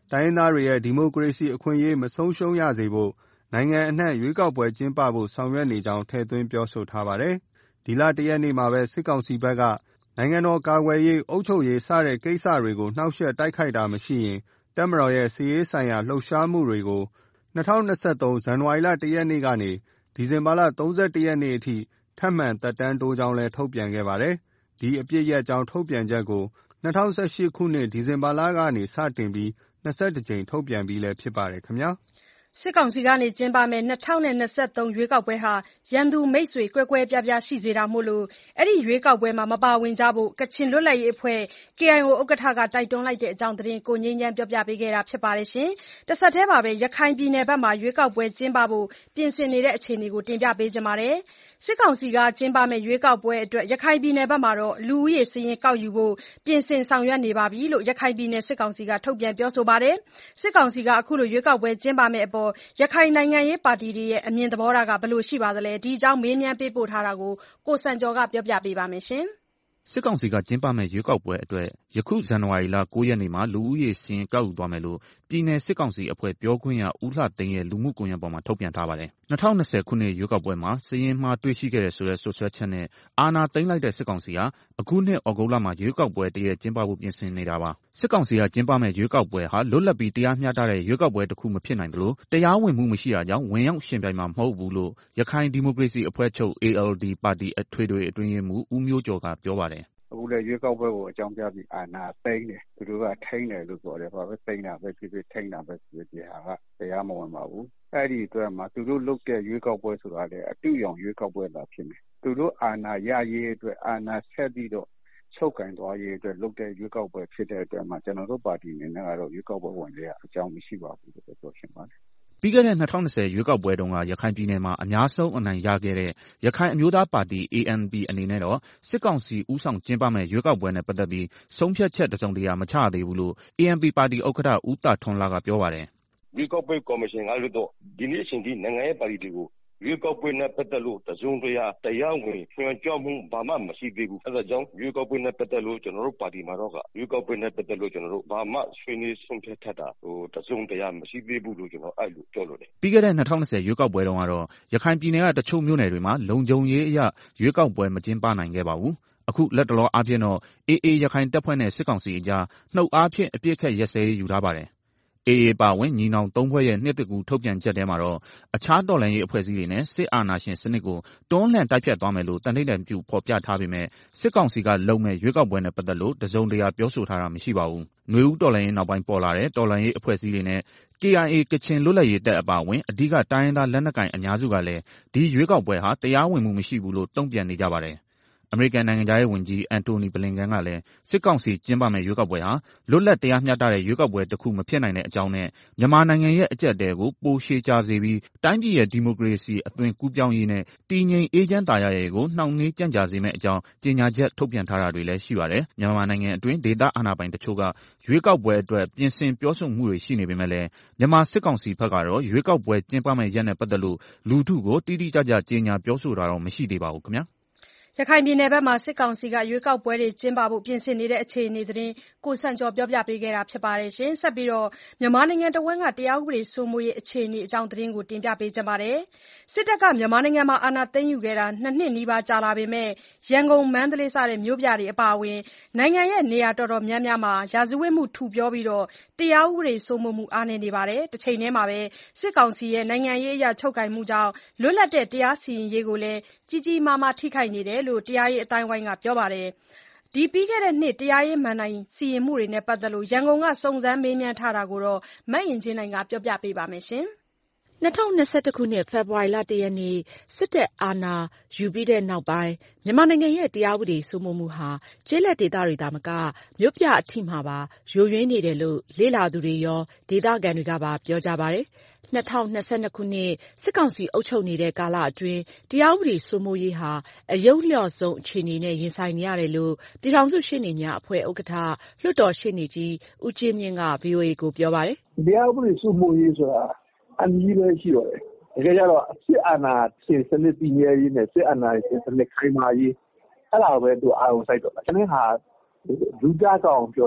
တိုင်းရင်းသားတွေရဲ့ဒီမိုကရေစီအခွင့်အရေးမဆုံးရှုံးရစေဖို့နိုင်ငံအနှံ့ရွေးကောက်ပွဲကျင်းပဖို့ဆောင်ရွက်နေကြောင်းထည့်သွင်းပြောဆိုထားပါတယ်။ဒီလ 1 ရက်နေ့မှာပဲစစ်ကောင်စီဘက်ကနိုင်ငံတော်ကာကွယ်ရေးအုပ်ချုပ်ရေးစတဲ့ကိစ္စတွေကိုနှောက်ယှက်တိုက်ခိုက်တာမရှိရင်တပ်မတော်ရဲ့စစ်ရေးဆိုင်ရာလှုပ်ရှားမှုတွေကို2023 ဇန်နဝါရီလ 1 ရက်နေ့ကနေဒီဇင်ဘာလ 31 ရက်နေ့အထိထပ်မံသက်တမ်းတိုးကြောင်းလည်းထုတ်ပြန်ခဲ့ပါတယ်။ဒီအပြစ်ရပ်ကြောင်းထုတ်ပြန်ချက်ကို2018 ခုနှစ်ဒီဇင်ဘာလကနေစတင်ပြီး21 ကြိမ်ထုတ်ပြန်ပြီးလည်းဖြစ်ပါတယ်ခင်ဗျာ။စစ်ကောင်စီကကျင်းပမယ့်2023ရွေးကောက်ပွဲဟာရန်သူမိတ်ဆွေကွဲကွဲပြားပြားရှိစေတာမို့အဲ့ဒီရွေးကောက်ပွဲမှာမပါဝင်ကြဖို့ကချင်လွတ်လပ်ရေးအဖွဲ့ KIO ဥက္ကဋ္ဌကတိုက်တွန်းလိုက်တဲ့အကြောင်းသတင်းကိုငြိမ်းချမ်းပြောပြပေးခဲ့တာပါ။တဆက်တည်းမှာပဲရခိုင်ပြည်နယ်ဘက်မှာရွေးကောက်ပွဲကျင်းပဖို့ပြင်ဆင်နေတဲ့အခြေအနေကိုတင်ပြပေးချင်ပါတယ်။စစ်ကောင်စီကကျင်းပမယ့်ရွေးကောက်ပွဲအတွက်ရခိုင်ပြည်နယ်ဘက်မှာလူဦးရေစာရင်းကောက်ယူဖို့ပြင်ဆင်ဆောင်ရွက်နေပြီလို့ရခိုင်ပြည်နယ်စစ်ကောင်စီကထုတ်ပြန်ပြောဆိုပါတယ်။စစ်ကောင်စီကအခုလိုရွေးကောက်ပွဲကျင်းပမယ့်အပေါ်ရခိုင်နိုင်ငံရေးပါတီတွေရဲ့အမြင်သဘောထားကဘယ်လိုရှိပါသလဲဒီအကြောင်းမေးမြန်းပေးပို့ထားတာကိုကိုစံကျော်ကပြောပြပေးပါမယ်။စစ်ကောင်စီကကျင်းပမယ့်ရွေးကောက်ပွဲအတွက်ယခုဇန်နဝါရီလ 9 ရက်နေ့မှာလူဦးရေစာရင်းကောက်ယူသွားမယ်လို့ပြည်နယ်စစ်ကောင်စီအဖွဲ့ပြောခွင့်ရဦးလှသိန်းရဲ့လူမှုကွန်ရက်ပေါ်မှာထုတ်ပြန်ထားပါတယ်။2020 ခုနှစ်ရွေးကောက်ပွဲမှာစာရင်းမှားတွေ့ရှိခဲ့တဲ့ဆိုတဲ့စွပ်စွဲချက်နဲ့အာဏာသိမ်းလိုက်တဲ့စစ်ကောင်စီဟာအခုနှစ်ဩဂုတ်လမှာရွေးကောက်ပွဲတရက်ကျင်းပဖို့ပြင်ဆင်နေတာပါ။စစ်ကောင်စီကကျင်းပမယ့်ရွေးကောက်ပွဲဟာလွတ်လပ်ပြီးတရားမျှတတဲ့ရွေးကောက်ပွဲတစ်ခုမဖြစ်နိုင်သလိုတရားဝင်မှုမရှိတာကြောင့်ဝင်ရောက်ရှင်ပြိုင်မှာမဟုတ်ဘူးလို့ရခိုင်ဒီမိုကရေစီအဖွဲ့ချုပ် ALD ပါတီအထွေထွေအတွင်းရေးမှူးဦးမျိုးကျော်ကပြောပါတယ်။အခုလည်းရွေးကောက်ပွဲကိုအကြောင်းပြပြီးအာဏာသိမ်းတယ်သူတို့ကထိန်းတယ်လို့ပြောတယ်ဘာပဲသိမ်းတာပဲဖြစ်ဖြစ်ထိန်းတာပဲဖြစ်ဖြစ်ဒီဟာကတရားမဝင်ပါဘူးအဲ့ဒီအတွက်မှာသူတို့လုပ်တဲ့ရွေးကောက်ပွဲဆိုတာလေအတူရောင်ရွေးကောက်ပွဲလာဖြစ်နေသူတို့အာဏာရရေးအတွက်အာဏာဆက်ပြီးတော့ချုပ်ကင်သွားရေးအတွက်လုပ်တဲ့ရွေးကောက်ပွဲဖြစ်တဲ့အတွက်မှာကျွန်တော်တို့ပါတီအနေနဲ့ကတော့ရွေးကောက်ပွဲဝင်ရအကြောင်းမရှိပါဘူးလို့ပြောချင်ပါတယ်ပြီးခဲ့တဲ့2020ရွေးကောက်ပွဲတုန်းကရခိုင်ပြည်နယ်မှာအများဆုံးအနိုင်ရခဲ့တဲ့ရခိုင်အမျိုးသားပါတီ ANP အနေနဲ့တော့စစ်ကောင်စီဦးဆောင်ကျင်းပမယ့်ရွေးကောက်ပွဲနဲ့ပတ်သက်ပြီးဆုံးဖြတ်ချက်တစုံတရာမချရသေးဘူးလို့ ANP ပါတီဥက္ကဋ္ဌဦးတာထွန်းလာကပြောပါတယ်ရွေးကောက်ပွဲကော်မရှင်ကလို့ဒီနေ့အချိန်ထိနိုင်ငံရေးပါတီတွေကိုရွေးကောက်ပွဲနဲ့ပတ်သက်လို့တစုံတရာတရားဝင်ညွှန်ကြားမှုဘာမှမရှိသေးဘူးအဲဒါကြောင့်ရွေးကောက်ပွဲနဲ့ပတ်သက်လို့ကျွန်တော်တို့ပါတီမှာတော့ရွေးကောက်ပွဲနဲ့ပတ်သက်လို့ကျွန်တော်တို့ဘာမှဆွေးနွေးဆုံးဖြတ်တာတစုံတရာမရှိသေးဘူးလို့ကျွန်တော်အဲ့လိုပြောလို့တယ်ပြီးခဲ့တဲ့2020ရွေးကောက်ပွဲတုန်းကတော့ရခိုင်ပြည်နယ်ကတချို့မြို့နယ်တွေမှာလုံခြုံရေးအရရွေးကောက်ပွဲမကျင်းပနိုင်ခဲ့ပါဘူးအခုလက်တလောအားဖြင့်တော့ AA ရခိုင်တပ်ဖွဲ့နဲ့စစ်ကောင်စီအကြားနှုတ်အားဖြင့်အပြစ်ခတ်ရက်စဲရေးယူထားပါတယ်AA ပါဝင်ညီနောင်၃ဖွဲ့ရဲ့နှစ်တကူထုတ်ပြန်ချက်ထဲမှာတော့အခြားတော်လှန်ရေးအဖွဲ့အစည်းတွေနဲ့စစ်အာဏာရှင်စနစ်ကိုတွန်းလှန်တိုက်ဖြတ်သွားမယ်လို့တန်ထိပ်တန်ပြုဖော်ပြထားပေမဲ့စစ်ကောင်စီကလုံမဲ့ရွေးကောက်ပွဲနဲ့ပတ်သက်လို့တစုံတရာပြောဆိုထားတာမရှိပါဘူး။နွေဦးတော်လှန်ရေးနောက်ပိုင်းပေါ်လာတဲ့တော်လှန်ရေးအဖွဲ့အစည်းတွေနဲ့ KIA ကချင်လွတ်လပ်ရေးတပ်အပါအဝင်အဓိကတိုင်းရင်းသားလက်နက်ကိုင်အများစုကလည်းဒီရွေးကောက်ပွဲဟာတရားဝင်မှုမရှိဘူးလို့တုံ့ပြန်နေကြပါတယ်။အမေရိကန်နိုင်ငံသားရေးဝန်ကြီးအန်တိုနီဘလင်ကန်ကလည်းစစ်ကောင်စီကျင်းပမယ့်ရွေးကောက်ပွဲဟာလွတ်လပ်တရားမျှတတဲ့ရွေးကောက်ပွဲတစ်ခုမဖြစ်နိုင်တဲ့အကြောင်းနဲ့မြန်မာနိုင်ငံရဲ့အကျပ်အတည်းကိုပိုရှည်ကြာစေပြီးတိုင်းပြည်ရဲ့ဒီမိုကရေစီအသွင်ကူးပြောင်းရေးနဲ့တည်ငြိမ်အေးချမ်းသာယာရေးကိုနှောင့်နှေးကြန့်ကြာစေမယ့်အကြောင်းကြေညာချက်ထုတ်ပြန်ထားတာတွေလည်းရှိပါတယ်။မြန်မာနိုင်ငံအတွင်းဒေသအာဏာပိုင်တချို့ကရွေးကောက်ပွဲအတွက်ပြင်ဆင်ပြောဆိုမှုတွေရှိနေပေမဲ့လည်းမြန်မာစစ်ကောင်စီဘက်ကတော့ရွေးကောက်ပွဲကျင်းပမယ့်ရက်နဲ့ပတ်သက်လို့လူထုကိုတိတိကျကျကြေညာပြောဆိုတာတော့မရှိသေးပါဘူးခင်ဗျာ။ရခိုင်ပြည်နယ်ဘက်မှာစစ်ကောင်စီကရွေးကောက်ပွဲတွေကျင်းပဖို့ပြင်ဆင်နေတဲ့အခြေအနေသတင်းကိုစံကျော်ပြောပြပေးခဲ့တာဖြစ်ပါတယ်။ဆက်ပြီးမြန်မာနိုင်ငံတဝန်းကတရားဥပဒေစိုးမိုးရေးအခြေအနေအကြောင်းသတင်းကိုတင်ပြပေးချင်ပါတယ်။စစ်တပ်ကမြန်မာနိုင်ငံမှာအာဏာသိမ်းယူခဲ့တာ2 နှစ်နီးပါးကြာလာပေမဲ့ရန်ကုန်မန္တလေးစတဲ့မြို့ပြတွေအပါအဝင်နိုင်ငံရဲ့နေရာတော်တော်များများမှာရာဇဝတ်မှုထူပြောပြီးတရားဥပဒေစိုးမိုးမှုအားနည်းနေပါတယ်။တချိန်တည်းမှာပဲစစ်ကောင်စီရဲ့နိုင်ငံရေးအရချုပ်ကိုင်မှုကြောင့်လွတ်လပ်တဲ့တရားစီရင်ရေးကိုလည်းကြီးကြီးမားမားထိခိုက်နေတယ်လို့တရားရေးအတိုင်းအဝိုင်းကပြောပါတယ်။ပြီးခဲ့တဲ့နှစ်တရားရေးမဏ္ဍိုင်စီရင်မှုတွေနဲ့ပတ်သက်လို့ရန်ကုန်ကစုံစမ်းမေးမြန်းထားတာကိုမအင်ကြင်းနိုင်ကပြောပြပေးပါမယ်။ 2021ခုနှစ်ဖေဖော်ဝါရီလ 1 ရက်နေ့စစ်တပ်အာဏာယူပြီးတဲ့နောက်ပိုင်းမြန်မာနိုင်ငံရဲ့တရားဥပဒေစိုးမိုးမှုဟာကျေးလက်ဒေသတွေသာမကမြို့ပြအထိမှာပါယိုယွင်းနေတယ်လို့လေ့လာသူတွေရောဒေသခံတွေကပါပြောကြပါတယ်။ 2022ခုနှစ်စစ်ကောင်စီအုပ်ချုပ်နေတဲ့ကာလအတွင်းတရားဥပဒေစိုးမိုးရေးဟာအယုတ်လျော့ဆုံးအခြေအနေနဲ့ရင်ဆိုင်နေရတယ်လို့ပြည်ထောင်စုရှေ့နေများအဖွဲ့ဥက္ကဋ္ဌလွှတ်တော်ရှေ့နေကြီးဦးကြီးမြင့်က VOA ကိုပြောပါတယ်။တရားဥပဒေစိုးမိုးရေးဆိုတာအနည်းပဲရှိတော့တယ်။တကယ်ကြတော့စစ်အာဏာရှင်စနစ်တည်မြဲရေးနဲ့စစ်အာဏာရှင်စနစ်ခိုင်မာရေးအဲ့ဒါပဲသူအာရုံစိုက်တော့တာ။ဒီနေ့ဟာလူကြကောင်ပြောတာ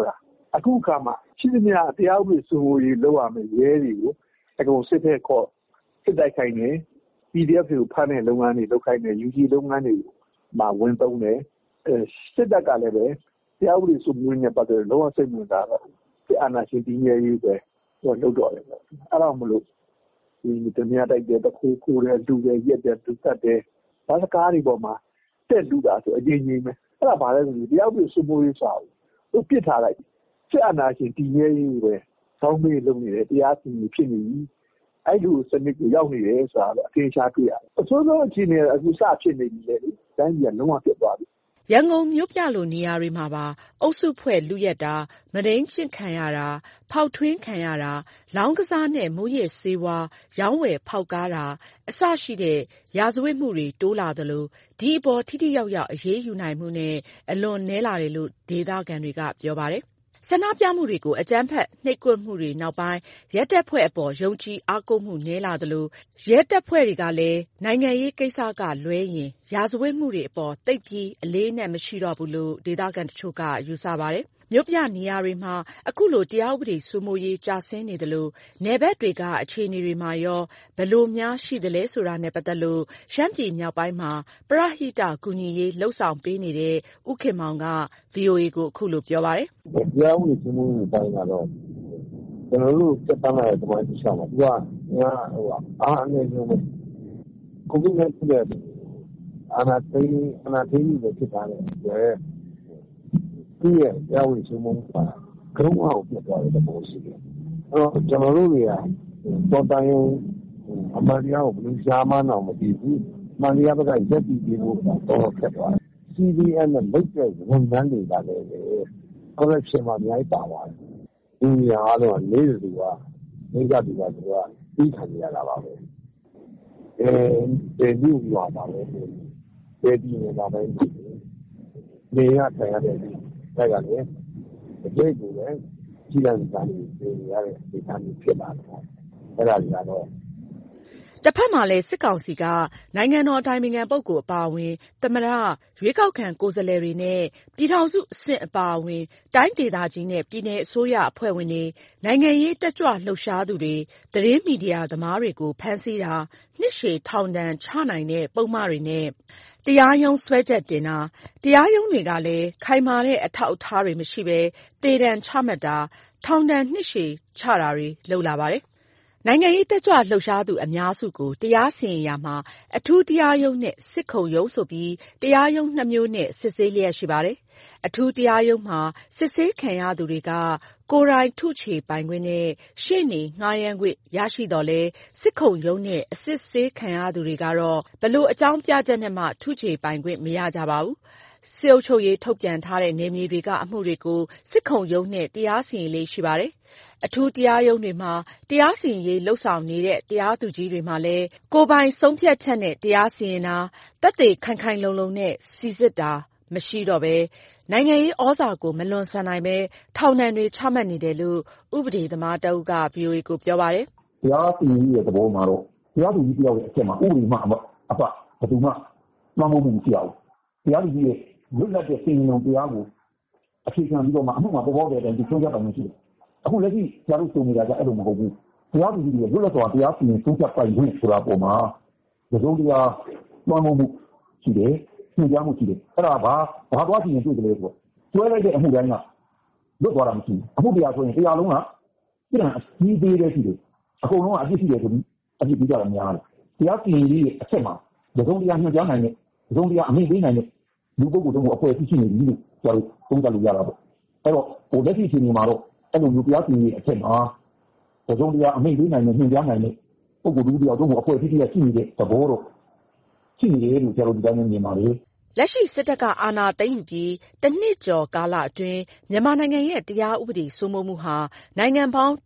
အခုအခါမှာရှိသမျှတရားဥပဒေစိုးမိုးရေးလုပ်ရမယ်ရဲတွေကိုအကုန်စစ်တဲ့ခေါ်စစ်တိုက်ခိုင်းတယ် PDF တွေကိုဖမ်းတဲ့လုပ်ငန်းတွေလုပ်ခိုင်းတယ် UG လုပ်ငန်းတွေမှာဝင်သုံးတယ်စစ်တပ်ကလည်းပဲတရားဥပဒေစိုးမိုးရေးနဲ့ပတ်သက်လို့လုံးဝစိတ်ဝင်စားတော့ဒီအာဏာရှင်တည်မြဲရေးပဲလုပ်တော့တယ်ပေါ့အဲ့တော့မလို့ဒီတမရတိုက်တဲ့တခိုးခိုးတဲ့လူတွေရက်တဲ့သူတတ်တဲ့ဘာစကားတွေပေါ်မှာတက်လူတာဆိုအရင်ကြီးပဲအဲ့ဒါဘာလဲဆိုတရားဥပဒေစိုးမိုးရေးစာကိုပြစ်ထားလိုက်စစ်အာဏာရှင်တည်မြဲရေးပဲဆောင်းမေးလုပ်နေတယ်တရားစီရင်ဖြစ်နေပြီအဲ့လိုစနစ်ကိုရောက်နေတယ်ဆိုတာတော့အထင်ရှားတွေ့ရတယ်အဆိုးဆုံးအခြေအနေကအခုစဖြစ်နေပြီလေတိုင်းပြည်ကလုံးဝပြတ်သွားပြီရန်ကုန်မြို့ပြလိုနေရာတွေမှာပါအုပ်စုဖွဲ့လုယက်တာမုဒိန်းကျင့်ခံရတာဖောက်ထွင်းခံရတာလောင်းကစားနဲ့မူးယစ်ဆေးဝါးရောင်းဝယ်ဖောက်ကားတာအစရှိတဲ့ရာဇဝတ်မှုတွေတိုးလာသလိုဒီအပေါ်ထိထိရောက်ရောက်အရေးယူနိုင်မှုနဲ့အလွန်နည်းလာတယ်လို့ဒေသခံတွေကပြောပါတယ်ဆန္ဒပြမှုတွေကိုအကြမ်းဖက်နှိပ်ကွပ်မှုတွေနောက်ပိုင်းရဲတပ်ဖွဲ့အပေါ်ယုံကြည်အားကိုးမှုနည်းလာသလိုရဲတပ်ဖွဲ့တွေကလည်းနိုင်ငံရေးကိစ္စကလွဲရင်ရာဇဝတ်မှုတွေအပေါ်သိပ်ပြီးအလေးအနက်မရှိတော့ဘူးလို့ဒေသခံတချို့ကယူဆပါတယ်မြို့ပြနေရာတွေမှာအခုလိုတရားဥပဒေစိုးမိုးရေးကျဆင်းနေသလိုနယ်ဘက်တွေကအခြေအနေတွေမှာရောဘယ်လိုများရှိသလဲဆိုတာနဲ့ပတ်သက်လို့ရှမ်းပြည်မြောက်ပိုင်းမှာပရဟိတကူညီရေးလှုပ်ဆောင်ပေးနေတဲ့ဦးခင်မောင်က VOA ကိုအခုလိုပြောပါတယ်။တရားဥပဒေစိုးမိုးရေးပိုင်းကတော့ကျွန်တော်တို့စက်တမ်းလိုက်တဲ့တမိုင်းတစ်လျှောက်မှာသူကအားအနေနဲ့ကိုဗစ်နဲ့ပြည်တဲ့အာဏာသိမ်းလို့ဖြစ်တာလေသူ့ရဲ့တရားဥပဒေစိုးမိုးမှုကဂုဏ်အောင်ပြတ်သွားတဲ့ပုံရှိတယ်။အဲ့တော့ကျွန်တော်တို့တွေကပေါ်တိုင်းအမှန်တရားကိုဘယ်လိုရှားမှန်းအောင်မသိဘူး။မှန်တရားဘက်ကရက်တည်ပြီးဖို့တော့ခက်သွားတယ်။ CDN နဲ့လုပ်တဲ့ဝန်ထမ်းတွေကလည်းcorruption မှာအများကြီးပါပါတယ်။ဒီနေရာအားလုံးကလေးတွေကသူကပြီးခံရတာပါပဲ။ဒီလူရွာပါပဲ။ဒီနေတာပဲနေရထိုင်ရတဲ့တိုက်ရတယ်။ဒီကိုလည်းကြီးလာတဲ့နေရတဲ့ဒီကံဖြစ်လာတယ်။အဲ့ဒါတွေကတော့တစ်ဖက်မှာလည်းစစ်ကောင်စီကနိုင်ငံတော်အတိုင်ပင်ခံပုဂ္ဂိုလ်အပါအဝင်သမ္မတရွေးကောက်ခံကိုယ်စားလှယ်တွေနဲ့ပြည်ထောင်စုအဆင့်အပါအဝင်တိုင်းဒေသကြီးနဲ့ပြည်내အစိုးရအဖွဲ့ဝင်တွေနိုင်ငံရေးတက်ကြွလှုပ်ရှားသူတွေသတင်းမီဒီယာသမားတွေကိုဖမ်းဆီးတာနှစ်ရှည်ထောင်ဒဏ်ချနိုင်တဲ့ပုံမှန်တွေနဲ့တရားရုံးစွဲချက်တင်တာတရားရုံးတွေကလည်းခိုင်မာတဲ့အထောက်အထားတွေမရှိဘဲသေဒဏ်ချမှတ်တာထောင်ဒဏ်နှစ်ရှည်ချတာတွေလုပ်လာပါတယ်နိုင်ငံရေးတက်ကြွလှုပ်ရှားသူအများစုကိုတရားစီရင်ရာမှာအထူးတရားရုံးနဲ့စစ်ခုံရုံးဆိုပြီးတရားရုံး2မျိုးနဲ့စစ်ဆေးလျက်ရှိပါတယ်။အထူးတရားရုံးမှာစစ်ဆေးခံရသူတွေကကိုယ်တိုင်ထုချေပိုင်ခွင့်နဲ့ရှေ့နေငှားရမ်းခွင့်ရရှိတော်လဲစစ်ခုံရုံးနဲ့အစစ်ဆေးခံရသူတွေကတော့ဘလို့အကြောင်းပြချက်နဲ့မှထုချေပိုင်ခွင့်မရကြပါဘူး။စစ်အုပ်ချုပ်ရေးထုတ်ပြန်ထားတဲ့နယ်မြေတွေကအမှုတွေကိုစစ်ခုံရုံးနဲ့တရားစီရင်လေးရှိပါတယ်။အထူးတရားရုံးတွေမှာတရားစီရင်ရေးလှုပ်ဆောင်နေတဲ့တရားသူကြီးတွေမှာလည်းကိုယ်ပိုင်ဆုံးဖြတ်ချက်နဲ့တရားစီရင်တာသက်သေခိုင်ခိုင်လုံလုံနဲ့စီစစ်တာမရှိတော့ဘဲနိုင်ငံရေးဩဇာကိုမလွန်ဆန်နိုင်ဘဲထောင်ဒဏ်တွေချမှတ်နေတယ်လို့ဥပဒေသမားတဦးက VOA ကိုပြောပါတယ်။တရားစီရင်ရေးရဲ့သဘောမှာတော့တရားသူကြီးတယောက်ရဲ့အချက်မှာဥပဒေမှအပဘယ်သူမှလွှမ်းမိုးမှုမရှိအောင်တရားသူကြီးရဲ့လွတ်လပ်တဲ့စီရင်လုံးတရားကိုအခြေခံပြီးတော့မှအမှုမှာပေါ်တဲ့အတိုင်းဒီဆုံးဖြတ်ပိုင်မှုရှိတယ်။အခုလက်ရှိတရားလို့ဆိုနေတာကအဲ့လိုမဟုတ်ဘူး။တရားသူကြီးရဲ့လွတ်လပ်စွာတရားစီရင်ဆုံးဖြတ်ပိုင်ခွင့်ဆိုတာပေါ်မှာသဘောတရားလွှမ်းမိုးမှုရှိတယ်။ညှိနှိုင်းမှုရှိတယ်။အဲ့ဒါဘာသွားစီရင်တွေ့ကြလဲဆိုတော့ကျွဲလိုက်တဲ့အမှုတိုင်းကလွတ်သွားတာမရှိဘူး။အမှုတရားဆိုရင်တရားလုံးကပြည်အကြီးသေးတဲ့ရှိတယ်။အကုန်လုံးကအပြစ်ရှိတယ်ဆိုပြီးအပြစ်ပေးကြတာများတယ်။တရားစီရင်ရေးရဲ့အချက်မှာသဘောတရားညှိနှိုင်းနိုင်တဲ့သဘောတရားအမိန့်ပေးနိုင်တဲ့လူပုဂ္ဂိုလ်တို့အဖွဲ့အစည်းရှိနေပြီလို့ကျွန်တော်သုံးသပ်လို့ရတာပေါ့အဲ့တော့လက်ရှိအချိန်မှာတော့အဲ့လိုမျိုးတရားစီရင်ရေးအချက်မှာသဘောတရားအမိန့်ပေးနိုင်တဲ့ညှိနှိုင်းနိုင်တဲ့ပုဂ္ဂိုလ်တို့တို့အဖွဲ့အစည်းတွေရှိနေတဲ့သဘောတော့ရှိနေတယ်လို့ကျွန်တော်ဒီတိုင်းမြင်ပါတယ်လက်ရှိစစ်တပ်ကအာဏာသိမ်းယူပြီးတစ်နှစ်ကျော်ကာလအတွင်းမြန်မာနိုင်ငံရဲ့တရားဥပဒေစိုးမိုးမှုဟာနိုင်ငံပေါင်း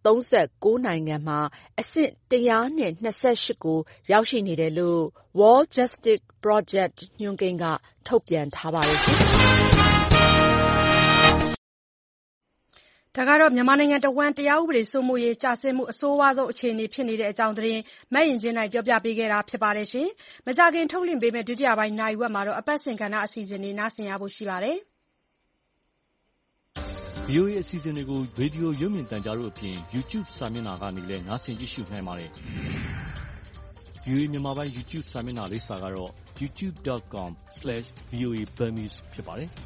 139နိုင်ငံမှာအဆင့်128ကိုရောက်ရှိနေတယ်လို့ World Justice Project ညွှန်းကိန်းကထုတ်ပြန်ထားပါတယ်။ဒါကတော့မြန်မာနိုင်ငံတဝန်းတရားဥပဒေစိုးမိုးရေးကျဆင်းမှုအဆိုးဝါးဆုံးအခြေအနေဖြစ်နေတဲ့အကြောင်းသတင်းမတ်ရင်ချင်းနိုင်ပြောပြပေးခဲ့တာဖြစ်ပါတယ်။မကြာခင်ထုတ်လွှင့်ပေးမယ့်ဒုတိယပိုင်းနာရီဝက်မှာတော့အပတ်စဉ်ကဏ္ဍအစီအစဉ်တွေနားဆင်ရဖို့ရှိပါတယ်။ VOA အစီအစဉ်တွေကို ရေဒီယိုရုပ်မြင်သံကြားတို့အပြင် YouTube စာမျက်နှာကနေလည်းနားဆင်ကြည့်ရှုနိုင်ပါတယ်။ VOA မြန်မာပိုင်း YouTube စာမျက်နှာလိပ်စာကတော့ youtube.com/voaburmese ဖြစ်ပါတယ်။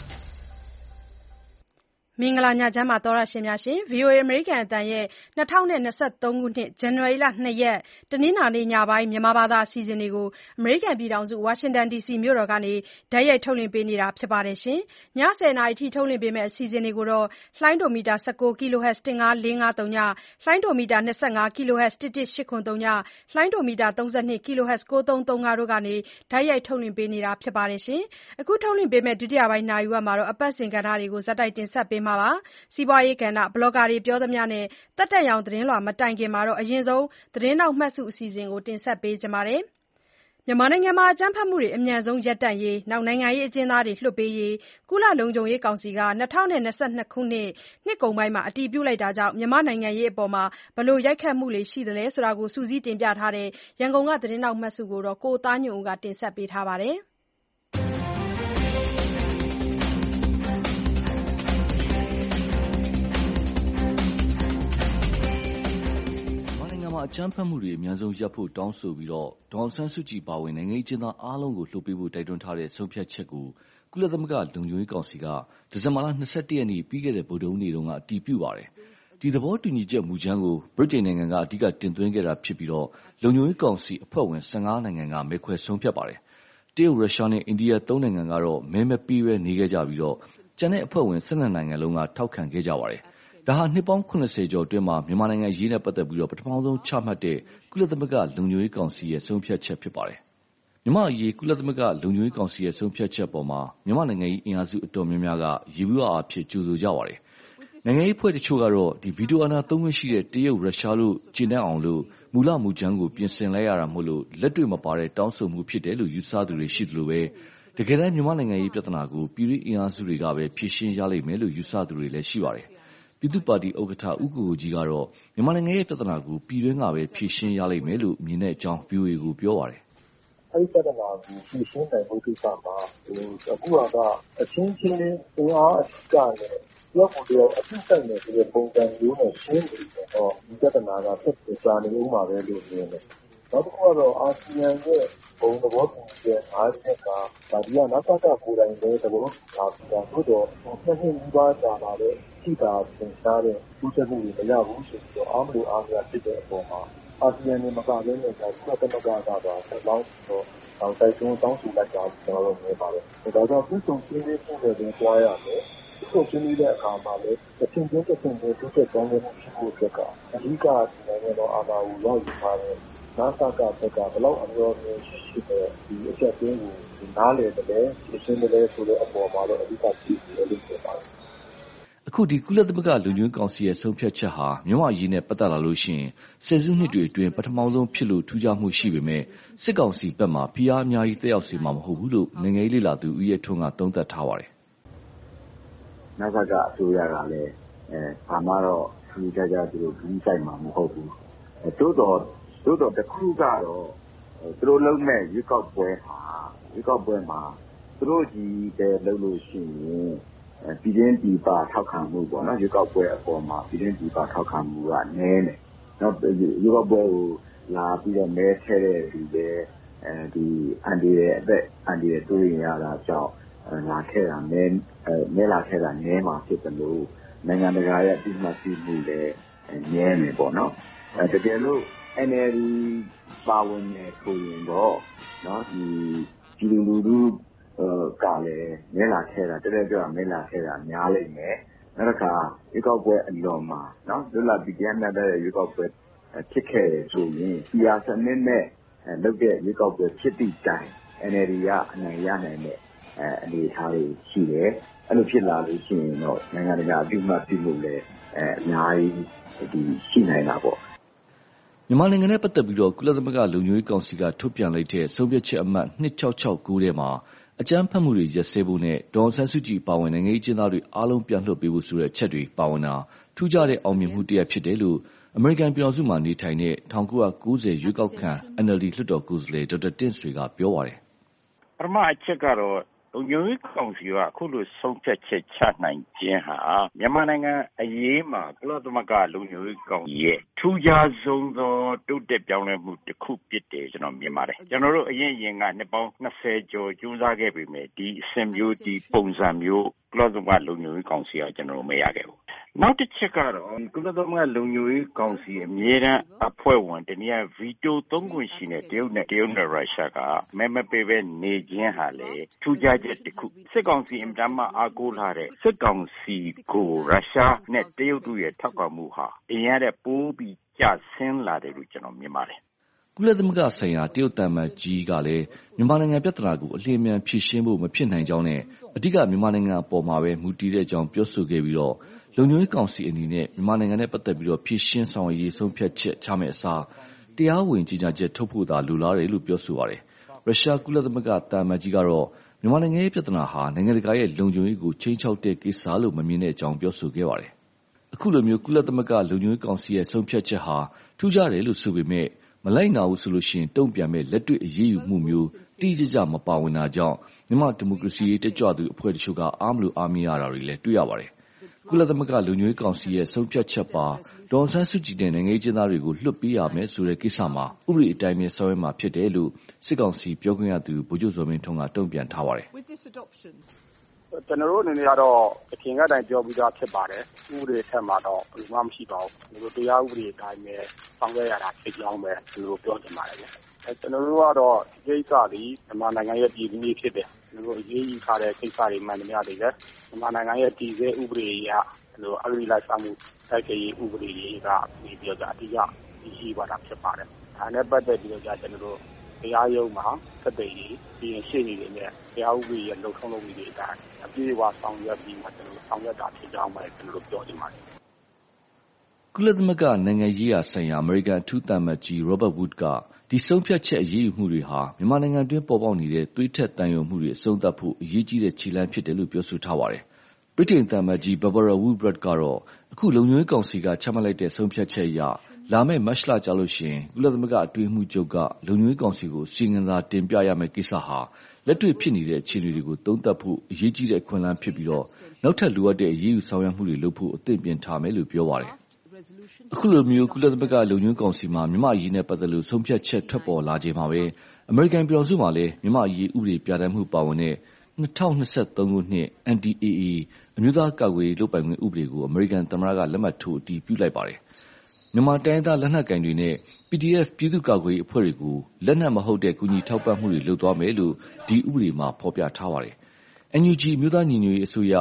မင်္ဂလာညချမ်းပါသောတရှင်များရှင်။ VOA အမေရိကန်အသံရဲ့2023ခုနှစ် ဇန်နဝါရီလ 2 ရက်တနင်္လာနေ့ညပိုင်းမြန်မာဘာသာအစီအစဉ်တွေကို အမေရိကန်ပြည်ထောင်စုဝါရှင်တန် DC မြို့တော်ကနေတိုက်ရိုက်ထုတ်လွှင့်ပေးနေတာဖြစ်ပါတယ်။ ည10:00 နာရီအထိထုတ်လွှင့်ပေးမယ့်အစီအစဉ်တွေကိုတော့လှိုင်းဒိုမီတာ19 kHz 15453ည၊ လှိုင်းဒိုမီတာ25 kHz 11803ည၊ လှိုင်းဒိုမီတာ32 kHz 9335တို့ကနေတိုက်ရိုက်ထုတ်လွှင့်ပေးနေတာဖြစ်ပါတယ်။ အခုထုတ်လွှင့်ပေးမယ့်ဒုတိယပိုင်းနာရီဝက်မှာတော့အပတ်စဉ်ကဏ္ဍတွေကိုဆက်တိုက်တင်ဆက်ပေးမှာပါ။ စီးပွားရေးကဏ္ဍ၊ ဘလော့ဂါတွေပြောသမျှနဲ့သက်တမ်းရောင်သတင်းလွှာမတိုင်ခင်အရင်ဆုံးသတင်းထောက်မှတ်စုအစီအစဉ်ကိုတင်ဆက်ပေးချင်ပါတယ်။ မြန်မာနိုင်ငံမှာအကြမ်းဖက်မှုတွေအမြန်ဆုံးရပ်တန့်ရေး၊ နိုင်ငံရေးအကျဉ်းသားတွေလွှတ်ပေးရေး ကုလလုံခြုံရေးကောင်စီက2022ခုနှစ်ကုန်ပိုင်းမှာအတည်ပြုလိုက်တာကြောင့်မြန်မာ့နိုင်ငံရေးအပေါ်ဘယ်လိုရိုက်ခတ်မှုတွေရှိသလဲဆိုတာကိုစုစည်းတင်ပြထားတဲ့ရန်ကုန်ကသတင်းထောက်မှတ်စုကိုကိုသားညွန့်ဦးကတင်ဆက်ပေးထားပါတယ်။အကြမ်းဖက်မှုတွေအမြန်ဆုံးရပ်ဖို့တောင်းဆိုပြီးဒေါ်အောင်ဆန်းစုကြည်ပါဝင်နိုင်ငံရေးအကျဉ်းသားအားလုံးကိုလွှတ်ပေးဖို့တိုက်တွန်းထားတဲ့ဆုံးဖြတ်ချက်ကိုကုလသမဂ္ဂလုံခြုံရေးကောင်စီကဒီဇင်ဘာလ21ရက်နေ့ပြီးခဲ့တဲ့ဗုဒ္ဓဟူးနေ့ကအတည်ပြုပါတယ်။ဒီသဘောတူညီချက်မူကြမ်းကိုဗြိတိန်နိုင်ငံကအဓိကတင်သွင်းခဲ့တာဖြစ်ပြီးလုံခြုံရေးကောင်စီအဖွဲ့ဝင်15နိုင်ငံကမဲခွဲဆုံးဖြတ်ပါတယ်။တရုတ်၊ရုရှားနဲ့အိန္ဒိယ3နိုင်ငံကတော့မဲမပေးဘဲနေခဲ့ကြပြီးကျန်တဲ့အဖွဲ့ဝင်12နိုင်ငံလုံးကထောက်ခံခဲ့ကြပါတယ်။ဒါဟာနှစ်ပေါင်း80ကျော်အတွင်းမြန်မာနိုင်ငံအရေးနဲ့ပတ်သက်ပြီးပထမဆုံးချမှတ်တဲ့ကုလသမဂ္ဂလုံခြုံရေးကောင်စီရဲ့ဆုံးဖြတ်ချက်ဖြစ်ပါတယ်။မြန်မာ့အရေးကုလသမဂ္ဂလုံခြုံရေးကောင်စီရဲ့ဆုံးဖြတ်ချက်အပေါ်မြန်မာနိုင်ငံရေးအင်အားစုအတော်များများကယေဘုယျအားဖြင့်ကြိုဆိုကြပါတယ်။နိုင်ငံရေးအဖွဲ့တချို့ကတော့ဗီတိုအာဏာသုံးခွင့်ရှိတဲ့တရုတ်၊ရုရှားတို့ကျေနပ်အောင်မူလမူကြမ်းကိုပြင်ဆင်လိုက်ရတာမို့လက်တွေ့မပါတဲ့တောင်းဆိုမှုဖြစ်တယ်လို့ယူဆသူတွေရှိသလိုတကယ်တမ်းမြန်မာနိုင်ငံရေးပြဿနာကိုပြည်တွင်းအင်အားစုတွေကပဲဖြေရှင်းရလိမ့်မယ်လို့ယူဆသူတွေလည်းရှိပါတယ်။ပြည်သူ့ပါတီဥက္ကဋ္ဌဦးကိုကိုကြီးကတော့မြန်မာနိုင်ငံရဲ့ပြဿနာကိုပြည်တွင်းကပဲဖြေရှင်းရလိမ့်မယ်လို့မြင်တဲ့အကြောင်း VOA ကိုပြောပါတယ်။အဲဒီပြဿနာကိုဖြေရှင်းနိုင်ဖို့ကိစ္စမှာအခုကအချင်းချင်းအင်အားအဓိကနဲ့တယောက်ကိုတယောက်အပြစ်ဆိုင်နေဆိုတဲ့ပုံစံမျိုးနဲ့ရှင်းနေတယ်တော့ဒီပြဿနာကဆက်ကြာနေဦးမှာပဲလို့မြင်တယ်။နောက်တစ်ခုကတော့အာဆီယံရဲ့ဘုံသဘောတူညီချက်၅ချက်ကဒီကနစကကိုယ်တိုင်လည်းသဘောတူထားပြီးသို့တော့နှစ်နီးပါးကြာလာတဲ့ထိတာသင်ရှားတဲ့တိုးတက်မှုတွေမရဘူးဆိုပြီးအားမလို့အားမရဖြစ်တဲ့အပေါ်မှာအာဆီယံနဲ့မကဘဲနဲ့ကုလသမဂ္ဂကပါဆက်လောင်းပြီးတိုက်တွန်းတောင်းဆိုလိုက်တာကျွန်တော်တို့မြင်ပါတယ်။ဒါကြောင့်သူ့ဆုံးရှင်းရေးဖို့လည်းတွားရမယ်။သူ့ဆုံးရှင်းတဲ့အခါမှာလည်းတစ်ချိန်ချင်းတိုးတက်ကောင်းမှုရှိဖို့အတွက်ကအဓိကနိုင်ငံတော်အာဏာကိုရောက်ယူထားတဲ့နစကဘက်ကဘယ်လောက်အမျိုးမျိုးရှိတဲ့ဒီအချက်အသေးကိုနားလည်တယ်ရှင်းတယ်ဆိုတဲ့အပေါ်မှာတော့အဓိကကြည့်တယ်လို့ပြောပါတယ်။အခုကုလသမဂ္ဂလုံခြုံရေးကောင်စီရဲ့ဆုံးဖြတ်ချက်ဟာမြန်မာ့အရေးနဲ့ပတ်သက်လာလို့ရှိရင်ဆယ်စုနှစ်တွေအတွင်းပထမဆုံးဖြစ်လို့ထူးခြားမှုရှိပေမဲ့စစ်ကောင်စီဘက်မှာဖိအားအများကြီးတက်ရောက်စေမှာမဟုတ်ဘူးလို့နိုင်ငံရေးလေ့လာသူဦးရဲထွန်းကသုံးသပ်ထားပါတယ်။နစကအစိုးရကလည်းဘာမှတော့ဒီကြသူတို့ဒီဆိုင်မှာမဟုတ်ဘူး။တိုးတော့တစ်ခုကတော့သူတို့လုံးမဲ့ရွေးကောက်ပွဲမှာသူတို့ကြီးတဲ့လုပ်လို့ရှိရင်ပြည်တွင်းပြည်ပထောက်ခံမှုပေါ့နော်ရွေးကောက်ပွဲအပေါ်မှာပြည်တွင်းပြည်ပထောက်ခံမှုကနည်းတယ်။နောက်ရွေးကောက်ပွဲကိုလာပြီးတော့မဲထည့်တဲ့ဒီဒီအန်ဒီရဲ့အသက်အန်ဒီရဲ့တွေးရတာကြောင့်လာခဲ့တာမဲလာခဲ့တာနည်းမှာဖြစ်တယ်လို့နိုင်ငံတကာရဲ့အသိအမှတ်ပြုမှုလည်းနည်းနေပေါ့နော်။တကယ်လို့ NLD ပါဝင်နေဆိုရင်တော့နော်ဒီလူထုကလည်းမဲလာခဲ့တာတက်ကြွမဲလာခဲ့တာများလိမ့်မယ်။နောက်တစ်ခါရွေးကောက်ပွဲအလွန်မှာနော်လွတ်လပ်ပြီးတရားမျှတတဲ့ရွေးကောက်ပွဲဖြစ်ခဲ့ဆိုရင်PRစနစ်နဲ့လုပ်တဲ့ရွေးကောက်ပွဲဖြစ်သည့်တိုင် NLD ကအနိုင်ရနိုင်တဲ့အနေအထားတွေရှိတယ်။အဲ့လိုဖြစ်လာလို့ရှိရင်တော့နိုင်ငံတကာအသိအမှတ်ပြုလို့လည်းအများကြီးရှိနိုင်တာပေါ့မြန်မာနိုင်ငံနဲ့ပတ်သက်ပြီးကုလသမဂ္ဂလုံခြုံရေးကောင်စီကထုတ်ပြန်လိုက်တဲ့ဆုံးဖြတ်ချက်အမှတ်2669ထဲမှာအကြမ်းဖက်မှုတွေရပ်စဲဖို့နဲ့ဒေါ်အောင်ဆန်းစုကြည်ပါဝင်နိုင်ငံရေးအကျဉ်းသားတွေအားလုံးပြန်လွှတ်ပေးဖို့ဆိုတဲ့အချက်တွေပါဝင်တာထူးခြားတဲ့အောင်မြင်မှုတစ်ရပ်ဖြစ်တယ်လို့အမေရိကန်ပြည်ထောင်စုမှာနေထိုင်တဲ့1990ရွေးကောက်ခံ NLD လွှတ်တော်ကိုယ်စားလှယ်ဒေါက်တာတင့်ဆွေကပြောပါတယ်ပထမအချက်ကတော့လုံခြုံရေးကောင်စီကအခုလိုဆုံးဖြတ်ချက်ချနိုင်ခြင်းဟာမြန်မာနိုင်ငံအရေးမှာကုလသမဂ္ဂလုံခြုံရေးကောင်စီရဲ့ထူးခြားဆုံးသောတိုးတက်ပြောင်းလဲမှုတစ်ခုဖြစ်တယ်ကျွန်တော်မြင်ပါတယ်ကျွန်တော်တို့အရင်ကနှစ်ပေါင်း20ကျော်ကြိုးစားခဲ့ပေမဲ့ဒီအဆင့်မျိုးဒီပုံစံမျိုးကုလသမဂ္ဂလုံခြုံရေးကောင်စီကကျွန်တော်မရခဲ့ဘူးနောက်တစ်ချက်ကတော့ကုလသမဂ္ဂလုံခြုံရေးကောင်စီအမြဲတမ်းအဖွဲ့ဝင်တနည်းဗီတို3ခုရှိတဲ့တရုတ်နဲ့ရုရှားကမဲမပေးပဲနေခြင်းဟာလေထူးခြားချက်တစ်ခုစစ်ကောင်စီအမြဲတမ်းအားကိုးလာတဲ့စစ်ကောင်စီကိုရုရှားနဲ့တရုတ်တို့ရဲ့ထောက်ခံမှုဟာအရင်ကပိုးပြီးကျဆင်းလာတယ်လို့ကျွန်တော်မြင်ပါတယ်ကုလသမဂ္ဂဆိုင်ရာတရုတ်တမန်ကြီးကလည်းမြန်မာနိုင်ငံပြဿနာကိုအလျင်အမြန်ဖြေရှင်းဖို့မဖြစ်နိုင်ကြောင်းနဲ့အဓိကမြန်မာနိုင်ငံအပေါ်မှာပဲမူတည်တဲ့အကြောင်းပြောဆိုခဲ့ပြီးတော့လုံခြုံရေးကောင်စီအနေနဲ့မြန်မာနိုင်ငံနဲ့ပတ်သက်ပြီးတော့ဖြေရှင်းဆောင်ရွက်ရေးဆုံးဖြတ်ချက်ချမယ့်အစားတရားဝင်ကြေညာချက်ထုတ်ဖို့သာလိုလားတယ်လို့ပြောဆိုပါတယ်။ရုရှားကုလသမဂ္ဂတမန်ကြီးကတော့မြန်မာနိုင်ငံရဲ့ပြဿနာဟာနိုင်ငံတကာရဲ့လုံခြုံရေးကိုချိန်ချောက်တဲ့ကိစ္စလို့မမြင်တဲ့အကြောင်းပြောဆိုခဲ့ပါတယ်။အခုလိုမျိုးကုလသမဂ္ဂလုံခြုံရေးကောင်စီရဲ့ဆုံးဖြတ်ချက်ဟာထူးခြားတယ်လို့ဆိုပေမဲ့မလိုက်နာဘူးဆိုလို့ရှိရင်တုံ့ပြန်မဲ့လက်တွေ့အရေးယူမှုမျိုးတိကျကျမပါဝင်တာကြောင့်မြန်မာဒီမိုကရေစီရေးတက်ကြွသူအဖွဲ့တချို့ကအားမလို့အားမရတာတွေလည်းတွေ့ရပါတယ်။ကုလသမဂ္ဂလုံခြုံရေးကောင်စီရဲ့ဆုံးဖြတ်ချက်ပါဒေါ်ဆန်းစုကြည်နဲ့နိုင်ငံရေးကျင်းသားတွေကိုလွှတ်ပေးရမယ်ဆိုတဲ့ကိစ္စမှာဥပဒေအတိုင်းပဲဆောင်ရွက်မှာဖြစ်တယ်လို့စစ်ကောင်စီပြောခွင့်ရသူဗိုလ်ချုပ်ဇော်မင်းထွန်းကတုံ့ပြန်ထားပါတယ်ကျွန်တော်တို့အနေနဲ့ကတော့အခင်ကတိုင်ပြောပြီးသားဖြစ်ပါတယ်ဥပဒေထက်မှာတော့ဘယ်မှမရှိပါဘူးကျွန်တော်တရားဥပဒေအတိုင်းပဲဆောင်ရွက်ရတာဖြစ်ကြောင်းပဲကျွန်တော်ပြောချင်ပါတယ်ကျွန်တော်တို့ကတော့ဒီကိစ္စသည်မြန်မာနိုင်ငံရဲ့ပြည်သူတွေဖြစ်တယ်ကျွန်တော်တို့အရေးကြီးထားတဲ့ကိစ္စတွေမှန်သမျှတွေလည်းမြန်မာနိုင်ငံရဲ့တည်ဆဲဥပဒေအရကျွန်တော်အရေးလိုက်ဆောင်မှုတိုက်ခိုက်ရေးဥပဒေတွေကနေပြီးတော့အတိအကျရှိပါတာဖြစ်ပါတယ်ဒါနဲ့ပတ်သက်ပြီးတော့ကျွန်တော်တို့တရားရုံးမှာသက်သေကြီးပြီးရင်ရှေ့နေတွေနဲ့တရားဥပဒေရဲ့လုံထုံးလုပ်ပြီးတဲ့အတိုင်းအပြည့်အဝဆောင်ရွက်ပြီးမှကျွန်တော်ဆောင်ရွက်တာဖြစ်ကြောင်းပဲကျွန်တော်ပြောချင်ပါတယ်ကုလသမဂ္ဂနိုင်ငံရေးရာဆိုင်ရာအမေရိကန်အထူးတမန်ကြီး Robert Wood ကဒီဆုံးဖြတ်ချက်အရေးယူမှုတွေဟာမြန်မာနိုင်ငံတွင်းပေါ်ပေါက်နေတဲ့သွေးထက်တန်ရုံမှုတွေအဆုံးသတ်ဖို့အရေးကြီးတဲ့ခြေလှမ်းဖြစ်တယ်လို့ပြောဆိုထားပါတယ်ဗြိတိန်တမန်ကြီး Barbara Woodward ကတော့အခုလုံခြုံရေးကောင်စီကချမှတ်လိုက်တဲ့ဆုံးဖြတ်ချက်အရလာမယ့်မတ်လကြလို့ရှိရင်ကုလသမဂ္ဂအတွင်းမှုချုပ်ကလုံခြုံရေးကောင်စီကိုစီရင်သာတင်ပြရမယ့်ကိစ္စဟာလက်တွေ့ဖြစ်နေတဲ့အခြေအနေတွေကိုသုံးသပ်ဖို့အရေးကြီးတဲ့အခွင့်အလမ်းဖြစ်ပြီးတော့နောက်ထပ်လိုအပ်တဲ့အရေးယူဆောင်ရွက်မှုတွေလုပ်ဖို့အသင့်ပြင်ထားမယ်လို့ပြောပါတယ်အခုလိုမျိုးကုလသမဂ္ဂလုံခြုံရေးကောင်စီမှာမြန်မာအရေးနဲ့ပတ်သက်လို့ဆုံးဖြတ်ချက်ထွက်ပေါ်လာချိန်မှာပဲအမေရိကန်ပြည်ထောင်စုမှာလည်းမြန်မာအရေးဥပဒေပြဋ္ဌာန်းမှုပါဝင်တဲ့2023ခုနှစ် NDAA အမျိုးသားကာကွယ်ရေးလုပ်ပိုင်ခွင့်ဥပဒေကိုအမေရိကန်သမ္မတကလက်မှတ်ထိုးအတည်ပြုလိုက်ပါတယ်မြန်မာတိုင်းသားလက်နက်ကိုင်တွေနဲ့ PDF ပြည်သူ့ကာကွယ်ရေးအဖွဲ့တွေကိုလက်နက်မဟုတ်တဲ့ကူညီထောက်ပံ့မှုတွေလုပ်သွားမယ်လို့ဒီဥပဒေမှာဖော်ပြထားပါတယ်။ NUG အမျိုးသားညီညွတ်ရေးအစိုးရ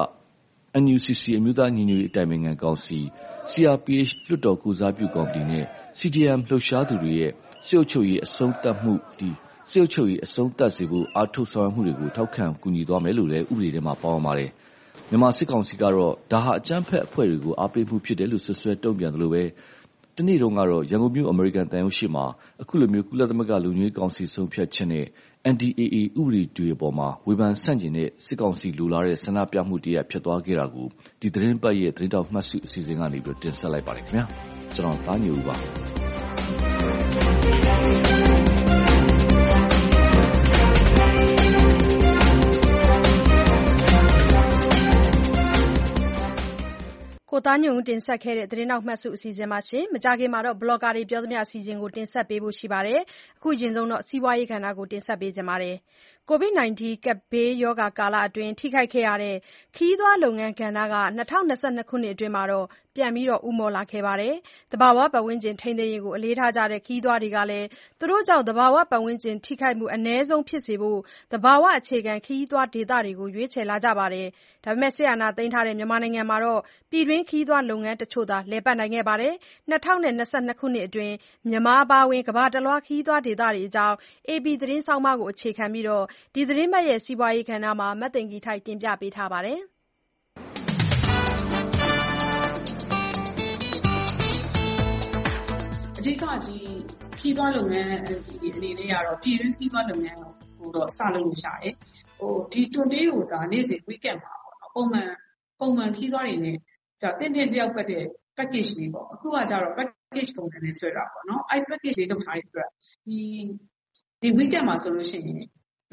NUCC အမျိုးသားညီညွတ်ရေးအတိုင်ပင်ခံကောင်စီ CRPH လွှတ်တော်ကိုစားပြုကော်မတီနဲ့ CDM လှုပ်ရှားသူတွေရဲ့စစ်အုပ်ချုပ်ရေးအဆုံးသတ်မှုစစ်အုပ်ချုပ်ရေးအဆုံးသတ်စေဖို့အားထုတ်ဆောင်ရွက်မှုတွေကိုထောက်ခံကူညီသွားမယ်လို့လည်းဥပဒေထဲမှာပါဝင်ပါတယ်။မြန်မာစစ်ကောင်စီကတော့ဒါဟာအကြမ်းဖက်အဖွဲ့တွေကိုအားပေးမှုဖြစ်တယ်လို့ဆွဆွဲတုံ့ပြန်တယ်လို့ပဲတနေ့တုန်းကတော့ရန်ကုန်မြို့အမေရိကန်တန်ရုံးရှိမှာအခုလိုမျိုးကုလသမဂ္ဂလုံခြုံရေးကောင်စီဆုံးဖြတ်ချက်နဲ့ NDAA ဥပဒေတွေအပေါ်မှာဝေဖန်ဆန့်ကျင်တဲ့စစ်ကောင်စီလိုလားတဲ့ဆန္ဒပြမှုတရက်ဖြစ်သွားခဲ့တာကိုဒီသတင်းပတ်ရဲ့သတင်းတောက်မှတ်စုအစီအစဉ်ကနေပြီးတင်ဆက်လိုက်ပါတယ်ခင်ဗျာကျွန်တော်သားညိုဦးပါကိုသားညွန့်ဦးတင်ဆက်ခဲ့တဲ့သတင်းနောက်မှတ်စုအစီအစဉ်မှာမကြာခင်မှာတော့ဘလော့ဂါတွေပြောသမျှအစီအစဉ်ကိုတင်ဆက်ပေးဖို့ရှိပါတယ်။အခုအရင်ဆုံးတော့စီးပွားရေးကဏ္ဍကိုတင်ဆက်ပေးကြပါမယ်။ COVID-19 ကပ်ဘေးရောဂါကာလအတွင်းထိခိုက်ခဲ့ရတဲ့ခရီးသွားလုပ်ငန်းကဏ္ဍက2022ခုနှစ်အတွင်းပြန်ပြီးဦးမော့လာခဲ့ပါတယ်။သဘာဝပတ်ဝန်းကျင်ထိန်းသိမ်းရေးကိုအလေးထားကြတဲ့ခရီးသွားတွေကလည်းသူတို့ကြောင့်သဘာဝပတ်ဝန်းကျင်ထိခိုက်မှုအနည်းဆုံးဖြစ်စေဖို့သဘာဝအခြေခံခရီးသွားဒေသတွေကိုရွေးချယ်လာကြပါတယ်။ဒါပေမဲ့စစ်အာဏာသိမ်းထားတဲ့မြန်မာနိုင်ငံမှာပြည်တွင်းခရီးသွားလုပ်ငန်းတချို့သာလည်ပတ်နိုင်ခဲ့ပါတယ်။2022ခုနှစ်အတွင်းမြန်မာအပါအဝင်ကမ္ဘာတလွှားခရီးသွားဒေသတွေအကြောင်း AP သတင်းဆောင်းပါးကိုအခြေခံပြီးဒီသတင်းပတ်ရဲ့စီးပွားရေးကဏ္ဍမှာမသိင်္ဂီထိုက်တင်ပြပေးထားပါတယ်။အဓိကဒီခရီးသွားလုပ်ငန်းအနေနဲ့ကတော့ပြည်တွင်းခရီးသွားလုပ်ငန်းကိုတော့စလုပ်လို့ရတယ်။ဒီတွန်တေးကိုဒါနေ့စဉ် weekend မှာပေါ့နော်ပုံမှန်ခရီးသွားတွေနဲ့တင်းတယောက်ပတ်တဲ့ package တွေပေါ့အခုကကြတော့ package ပုံစံနဲ့ဆွဲတာပေါ့နော်အဲ့ package တွေလုပ်ထားတဲ့အတွက်ဒီ weekend မှာဆိုလို့ရှိရင်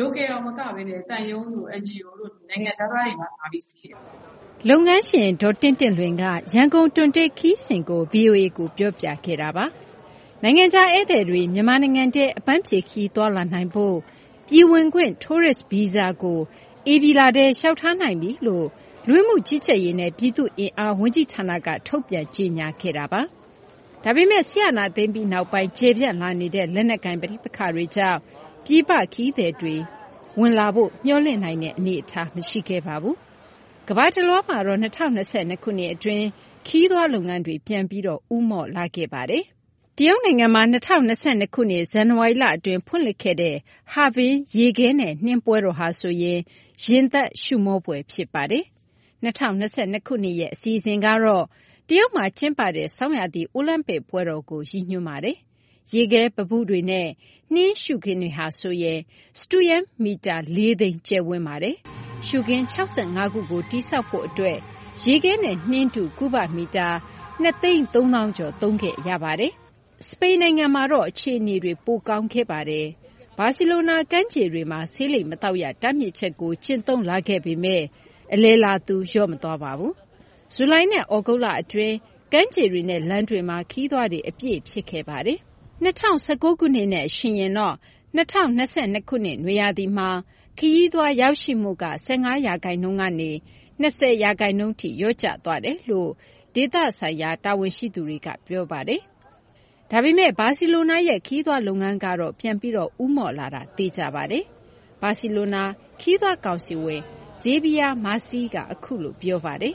local တော့မကဘဲနဲ့တန်ယုံတို့ NGO တို့နိုင်ငံခြားသားတွေပါလာပြီးစီးတယ်လုပ်ငန်းရှင်ဒေါ်တင့်တင့်လွင်ကရန်ကုန်တွန်တိတ်ခီးစဉ်ကို VOA ကိုပြောပြခဲ့တာပါနိုင်ငံခြားဧည့်သည်တွေမြန်မာနိုင်ငံတဲ့အပန်းဖြေခီးသွားလာနိုင်ဖို့ပြည်ဝင်ခွင့် tourist visa ကိုဧပြီလထဲလျှောက်ထားနိုင်ပြီလို့လူမှုကြီးကြပ်ရေးနဲ့ပြည်သူ့အင်အားဝန်ကြီးဌာနကထုတ်ပြန်ကြေညာခဲ့တာပါဒါပေမဲ့ဆီယနာသိမ်းပြီးနောက်ပိုင်းကျေပြန့်လာနေတဲ့လက်နက်ကင်ပဋိပက္ခတွေကြောင့်ပြည်ပခီးသည်တွေဝင်လာဖို့မျှော်လင့်နိုင်တဲ့အနေအထားမရှိခဲ့ပါဘူးကမ္ဘာတလွှားမှာတော့2022ခုနှစ်အတွင်းခီးသွွားလုပ်ငန်းတွေပြန်ပြီးတော့ဦးမော့လာခဲ့ပါတယ်တရုတ်နိုင်ငံမှာ2022ခုနှစ်ဇန်နဝါရီလအတွင်းဖွင့်လှစ်ခဲ့တဲ့ဟာဗင်းရေခဲနဲ့နှင်းပွဲတော်ဟာဆိုရင်ရင်သက်ရှုမောပွဲဖြစ်ပါတယ်2022ခုနှစ်ရဲ့အစီအစဉ်ကတော့တရုတ်မှာကျင်းပတဲ့ဆောင်းရာသီအိုလံပစ်ပွဲတော်ကိုရည်ညွှန်းပါတယ်ရေခဲပပုတွေနဲ့နှင်းရှုခင်းတွေဟာဆိုရင်စတူယမ်မီတာ4သိန်းကျယ်ဝန်းပါတယ်ရှုခင်း65ခုကိုတိစောက်ဖို့အတွက်ရေခဲနဲ့နှင်းတူကုဗမီတာ2,300,000 ကျော်သုံးခဲ့ရပါတယ်စပိန်နိုင်ငံမှာတော့အခြေအနေတွေပိုကောင်းခဲ့ပါတယ်ဘာစီလိုနာကမ်းခြေတွေမှာဆေးလိပ်မတောက်ရတားမြစ်ချက်ကိုကျင့်သုံးလာခဲ့ပေမဲ့အလဲလာသူလျော့မသွားပါဘူးဇူလိုင်နဲ့ဩဂုတ်လအတွင်းကမ်းခြေတွေနဲ့လမ်းတွေမှာခီးသွွားတွေအပြည့်ဖြစ်ခဲ့ပါတယ်2019ခုနှစ်နဲ့ရှင်ရင်တော့2022ခုနှစ်နွေရာသီမှာခရီးသွားရောက်ရှိမှုက15%ကနေ20%ထိလျော့ကျသွားတယ်လို့ဒေသဆိုင်ရာတာဝန်ရှိသူတွေကပြောပါတယ်ဒါပေမဲ့ဘာစီလိုနာရဲ့ခီးသွွားလုပ်ငန်းကတော့ပြန်ပြီးတော့ဦးမော့လာတာသိကြပါတယ်ဘာစီလိုနာခီးသွွားကောင်စီဝင်ဇေဘီယာမာစီကအခုလိုပြောပါတယ်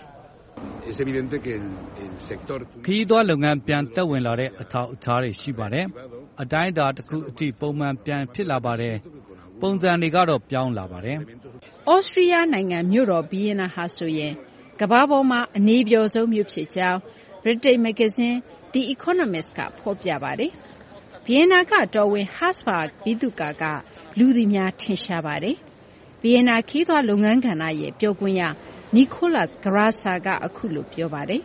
ခရီးသွားလုပ်ငန်းပြန်တက်ဝင်လာတဲ့အထောက်အထားတွေရှိပါတယ်အတိုင်းအတာတစ်ခုအထိပုံမှန်ပြန်ဖြစ်လာပါတယ်ပုံစံတွေကတော့ပြောင်းလာပါတယ်ဩစတြီးယားနိုင်ငံမြို့တော်ဗီယင်နာဟာဆိုရင်ကမ္ဘာပေါ်မှာအနေပျော်ဆုံးမြို့ဖြစ်ကြောင်း British Magazine The Economist ကဖော်ပြပါတယ်ဗီယင်နာကတော်ဝင် Habsburg ဘီသူကာကလူသိများထင်ရှားပါတယ်ဗီယင်နာခီးသွွားလုပ်ငန်းကဏ္ဍရဲ့ပြောခွင့်ရနီကိုလတ်ဂရာဆာကအခုလိုပြောပါတယ်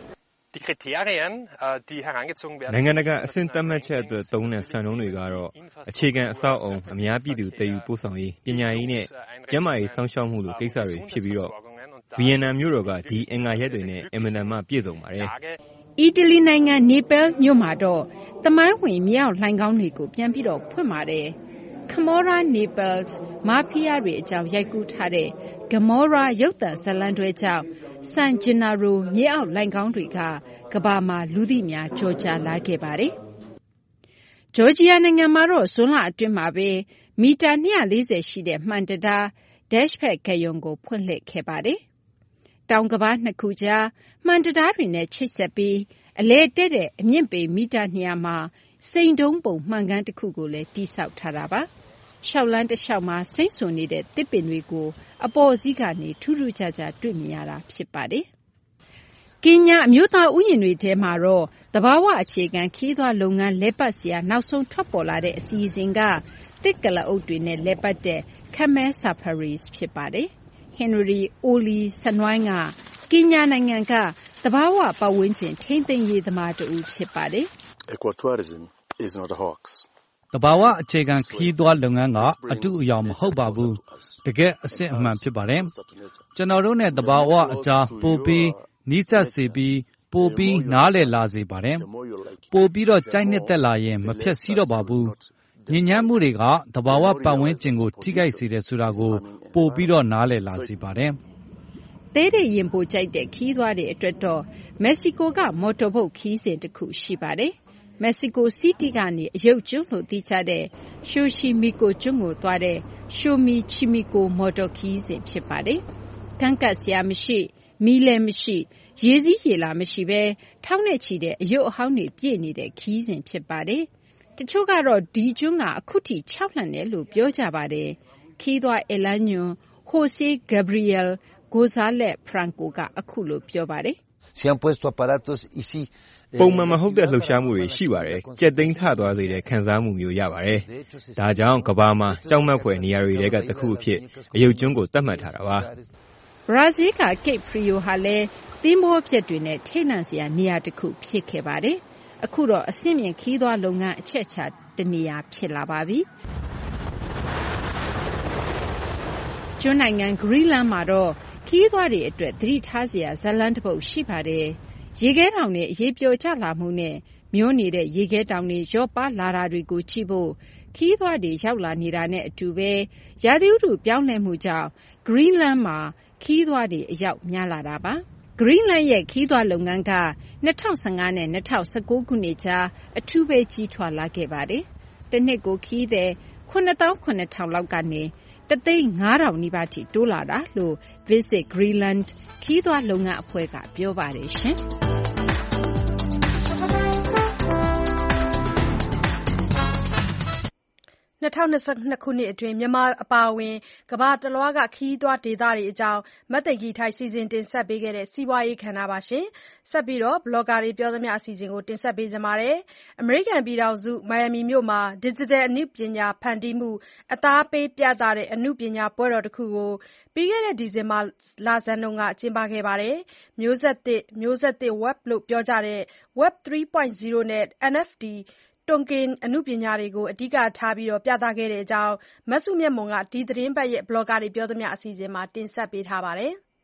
နိုင်ငံတကာအဆင့်သတ်မှတ်ချက်အတွက်သုံးတဲ့စံနှုန်းတွေကတော့အခြေခံအဆောက်အအုံအများပြည်သူတည်ယူပို့ဆောင်ရေးပညာရေးနဲ့ကျန်းမာရေးစောင့်ရှောက်မှုလိုကိစ္စတွေဖြစ်ပြီးတော့ဗီယက်နမ်မြို့တော်ကဒီအင်္ဂါရပ်တွေနဲ့အင်မတန်မှပြည့်စုံပါတယ်အီတလီနိုင်ငံနေပယ်မြို့မှာတော့သမိုင်းဝင်မြေအောက်လှိုင်ခေါင်းတွေကိုပြန်ပြီးတော့ဖွင့်ပါတယ်Camorra Naples မာဖီးယားတွေအကြောင်းရိုက်ကူးထားတဲ့ Gomorrah ရုပ်သံဇာတ်လမ်းတွဲကြောင့် San Gennaro မြေအောက်လိုင်ခေါင်းတွေကကမ္ဘာမှာလူသိများကြော်ကြားလာခဲ့ပါတယ်။ဂျော်ဂျီယာနိုင်ငံမှာတော့ဇွန်လအတွင်းမှာပဲမီတာ240ရှိတဲ့မှန်တံတား Dashpad ဂယုံကိုဖွင့်လှစ်ခဲ့ပါတယ်။တောင်ကမ္ဘာနှစ်ခုကြားမှန်တံတားတွေနဲ့ချိတ်ဆက်ပြီးအလဲတက်တဲ့အမြင့်ပေမီတာ200မှာစိန်တုံးပုံမှန်ကန်တစ်ခုကိုလည်းတိစောက်ထားတာပါ။ရှောက်လန်းတစ်လျှောက်မှာစိမ့်ဆွန်နေတဲ့တစ်ပင်တွေကိုအပေါ်စီးကနေထူးထူးခြားခြားတွေ့မြင်ရတာဖြစ်ပါတယ်။ကင်ညာအမျိုးသားဥယျာဉ်တွေထဲမှာတော့သဘာဝအခြေခံခီးသွွားလုပ်ငန်းလဲပတ်စရာနောက်ဆုံးထွက်ပေါ်လာတဲ့အစီအစဉ်ကတစ်ကလအုပ်တွေနဲ့လဲပတ်တဲ့ Camel Safaris ဖြစ်ပါတယ်။ Henry Oli Sanwai ကကင်ညာနိုင်ငံကသဘာဝပတ်ဝန်းကျင်ထိန်းသိမ်းရေးသမားတူဖြစ်ပါတယ်။ Ecotourism is not a hoax. သဘာဝအခြေခံခီးသွွားလုပ်ငန်းကအတုအယောင်မဟုတ်ပါဘူးတကယ်အစစ်အမှန်ဖြစ်ပါတယ်ကျွန်တော်တို့နဲ့သဘာဝအကြားပိုပြီးနီးစပ်စေပြီးပိုပြီးနားလည်လာစေပါတယ်ပိုပြီးတော့ကြိုက်နှစ်သက်လာရင်မဖြက်စီးတော့ပါဘူးညဉ့်ညမ်းမှုတွေကသဘာဝပတ်ဝန်းကျင်ကိုထိခိုက်စေတယ်ဆိုတာကိုပိုပြီးတော့နားလည်လာစေပါတယ်သေးတဲ့ရင်ပိုကြိုက်တဲ့ခီးသွွားတွေအတွက်တော့မက္ကဆီကိုကမော်တော်ဘုတ်ခီးစဉ်တစ်ခုရှိပါတယ်မက္ကဆီကိုစီးတီးကနေအယုတ်ကျွန်းလို့သိကြတဲ့ရှိုရှီမီကိုကျွန်းကိုသွားတဲ့ရှိုမီချီမီကိုမော်တော်ခီးစဉ်ဖြစ်ပါတယ်။ကန့်ကတ်စရာမရှိမီးလည်းမရှိရေစည်းရေလာမရှိဘဲထောက်နဲ့ချီတဲ့အယုတ်အဟောင်းတွေပြည့်နေတဲ့ခီးစဉ်ဖြစ်ပါတယ်။တချို့ကတော့ဒီကျွန်းကအခုထိ6လတယ်လို့ပြောကြပါတယ်။ခီးသွားအလန်ညွန်ဟိုဆေးဂက်ဘရီယယ်ဂိုဇာလက်ဖရန်ကိုကအခုလိုပြောပါတယ်။ Se han puesto aparatos y síပုံမှန်မဟုတ်တဲ့လှုပ်ရှားမှုတွေရှိပါတယ်။ကြက်သိမ်းထသွားစေတဲ့ခံစားမှုမျိုးရပါတယ်။ဒါကြောင့်ကမ္ဘာမှာကြောက်မက်ဖွယ်နေရာတွေကတစ်ခုအဖြစ်အယုတ်ကျွန်းကိုသတ်မှတ်ထားတာပါ။ဘရာဇီးကကိတ်ဖရီယိုဟာလည်းသင်းဘောပြက်တွေနဲ့ထိတ်လန့်စရာနေရာတစ်ခုဖြစ်ခဲ့ပါတယ်။အခုတော့အဆင့်မြင့်ခီးသွားလုပ်ငန်းအချက်ချာတနေရာဖြစ်လာပါပြီ။ကျွန်းနိုင်ငံ Greenland မှာတော့ခရီးသွားတွေအတွက်သတိထားစရာဇာတ်လမ်းတစ်ပုဒ်ရှိပါတယ်။ရေခဲတောင်တွေအရေးပြိုကျလာမှုနဲ့မျောနေတဲ့ရေခဲတောင်တွေလျော့ပါလာတာတွေကိုကြည့်ဖို့ခရီးသွားတွေရောက်လာနေတာနဲ့အတူပဲရာသီဥတုပြောင်းလဲမှုကြောင့် Greenland မှာခရီးသွားတွေအရောက်များလာတာပါ။ Greenland ရဲ့ခရီးသွားလုပ်ငန်းက2015နဲ့2019ခုနှစ်ကြားအထူးပဲကြီးထွားလာခဲ့ပါတယ်။တစ်နှစ်ကိုခရီးသည် 9,700 လောက်ကနေ 1,500,000 နီးပါးထိတိုးလာတာလို့ Visit Greenland ခရီးသွားလုပ်ငန်းအဖွဲ့ကပြောပါတယ်ရှင်။ 2022ခုနှစ်အတွင်းမြန်မာအပါအဝင်ကမ္ဘာတလွှားကခရီးသွားဒေသတွေအကြောင်းမသိင်္ဂီထိုက်စီစဉ်တင်ဆက်ပေးခဲ့တဲ့စီးပွားရေးကဏ္ဍပါ။ဆက်ပြီးဘလော့ဂါတွေပြောသမျှအစီအစဉ်ကိုတင်ဆက်ပေးကြပါမယ်။အမေရိကန်ပြည်ထောင်စုမိုင်ယာမီမြို့မှာ Digital အနုပညာဖန်တီးမှုအသားပေးပြသတဲ့အနုပညာပွဲတော်တစ်ခုကိုပြီးခဲ့တဲ့ဒီဇင်ဘာလဆန်းကကျင်းပခဲ့ပါတယ်။မျိုးဆက်သစ် Web လို့ပြောကြတဲ့ Web 3.0 နဲ့ NFTတွန်ကင်အနုပညာတွေကိုအဓိကထားပြသခဲ့တဲ့အကြောင်းမစုမြတ်မွန်ကဒီသတင်းပတ်ရဲ့ဘလော့ဂါတွေပြောသမျှအစီအစဉ်မှာတင်ဆက်ပေးထားပါတယ်။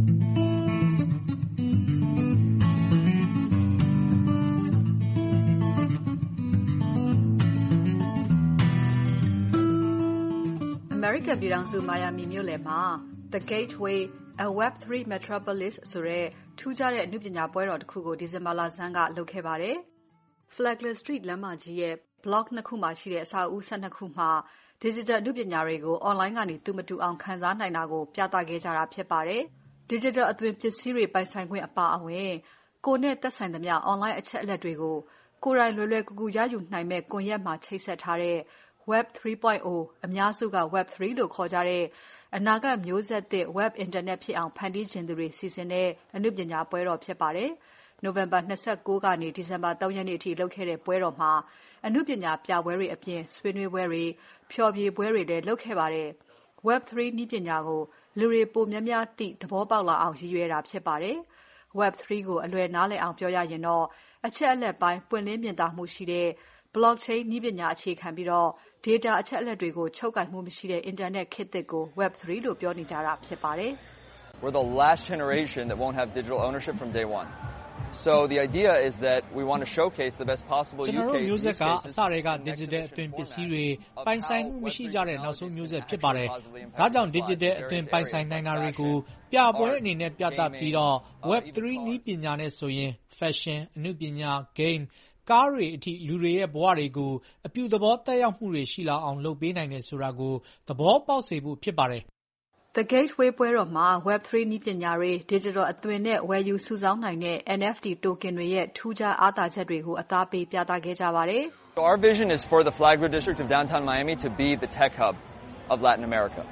အမေရိကန်ပြည်ထောင်စုမိုင်ယာမီမြို့လယ်မှာ The Gateway A Web3 Metropolis ဆိုတဲ့ထူးခြားတဲ့အနုပညာပွဲတော်တစ်ခုကိုဒီဇင်ဘာလဆန်းကလုပ်ခဲ့ပါတယ်။ Flagler Street လမ်းမကြီးရဲ့ block 2 ခုမှာရှိတဲ့အဆောက်အဦ12ခုမှာ Digital အနုပညာတွေကို online ကနေသူမတူအောင်ခံစားနိုင်တာကိုပြသခဲ့ကြတာဖြစ်ပါတယ်။ Digital အသွင်ပစ္စည်းတွေပိုင်ဆိုင်ခွင့်အပါအဝင်ကိုယ်နဲ့သက်ဆိုင်သမျှ online အချက်အလက်တွေကိုကိုယ်တိုင်လွယ်လွယ်ကူကူရယူနိုင်မဲ့ကွန်ရက်မှာချိတ်ဆက်ထားတဲ့ Web 3.0 အများစုက Web 3လို့ခေါ်ကြတဲ့အနာဂတ်မျိုးဆက်သစ် Web အင်တာနက်ဖြစ်အောင်ဖန်တီးချင်သူတွေစီစဉ်တဲ့အနုပညာပွဲတော်ဖြစ်ပါတယ်။ နိုဝင်ဘာ 29 ကနေဒီဇင်ဘာ 3 ရက်နေ့အထိလုပ်ခဲ့တဲ့ပွဲတော်မှာအနုပညာပြပွဲတွေအပြင်ဆွေးနွေးပွဲတွေဖျော်ဖြေပွဲတွေလည်းလုပ်ခဲ့ပါတယ်။ Web 3 နည်းပညာကိုလူတွေပိုများများသိသဘောပေါက်လာအောင်ရည်ရွယ်တာဖြစ်ပါတယ်။ Web 3 ကိုအလွယ်နားလည်အောင်ပြောရရင်တော့အချက်အလက်ပိုင်းပွင့်လင်းမြင်သာမှုရှိတဲ့ Blockchain နည်းပညာအခြေခံပြီးdata အချက်အလက်တွေကိုချုပ်ကိုင်မှုမရှိတဲ့ Internet ခေတ်သစ်ကို Web 3 လို့ပြောနေကြတာဖြစ်ပါတယ်။ We're the last generation that won't have digital ownership from day one. So the idea is that we want to showcase the best possible use cases. ကျွန်တော်တို့မျိုးဆက်ကအစတွေက digital အသွင်ပစ္စည်းတွေပိုင်ဆိုင်မှုမရှိကြတဲ့နောက်ဆုံးမျိုးဆက်ဖြစ်ပါတယ်။ဒါကြောင့် digital အသွင်ပိုင်ဆိုင်နိုင်တာတွေကိုပြပွဲအနေနဲ့ပြသပြီးWeb 3 နည်းပညာနဲ့ဆိုရင် fashion အနုပညာ gameကားတွေအထိလူတွေရဲ့ဘဝတွေကိုအပြုသဘောသက်ရောက်မှုတွေရှိလာအောင်လုပ်ပေးနိုင်တယ်ဆိုတာကိုသဘောပေါက်စေဖို့ဖြစ်ပါတယ်။ The Gateway ပွဲတော်မှာ Web 3 နည်းပညာတွေ Digital အသွင်နဲ့ဝယ်ယူစုဆောင်းနိုင်တဲ့ NFT token တွေရဲ့ထူးခြားအားသာချက်တွေကိုအသားပေးပြသခဲ့ကြပါတယ်။ Our vision is for the Flagler district of downtown Miami to be the tech hub of Latin America.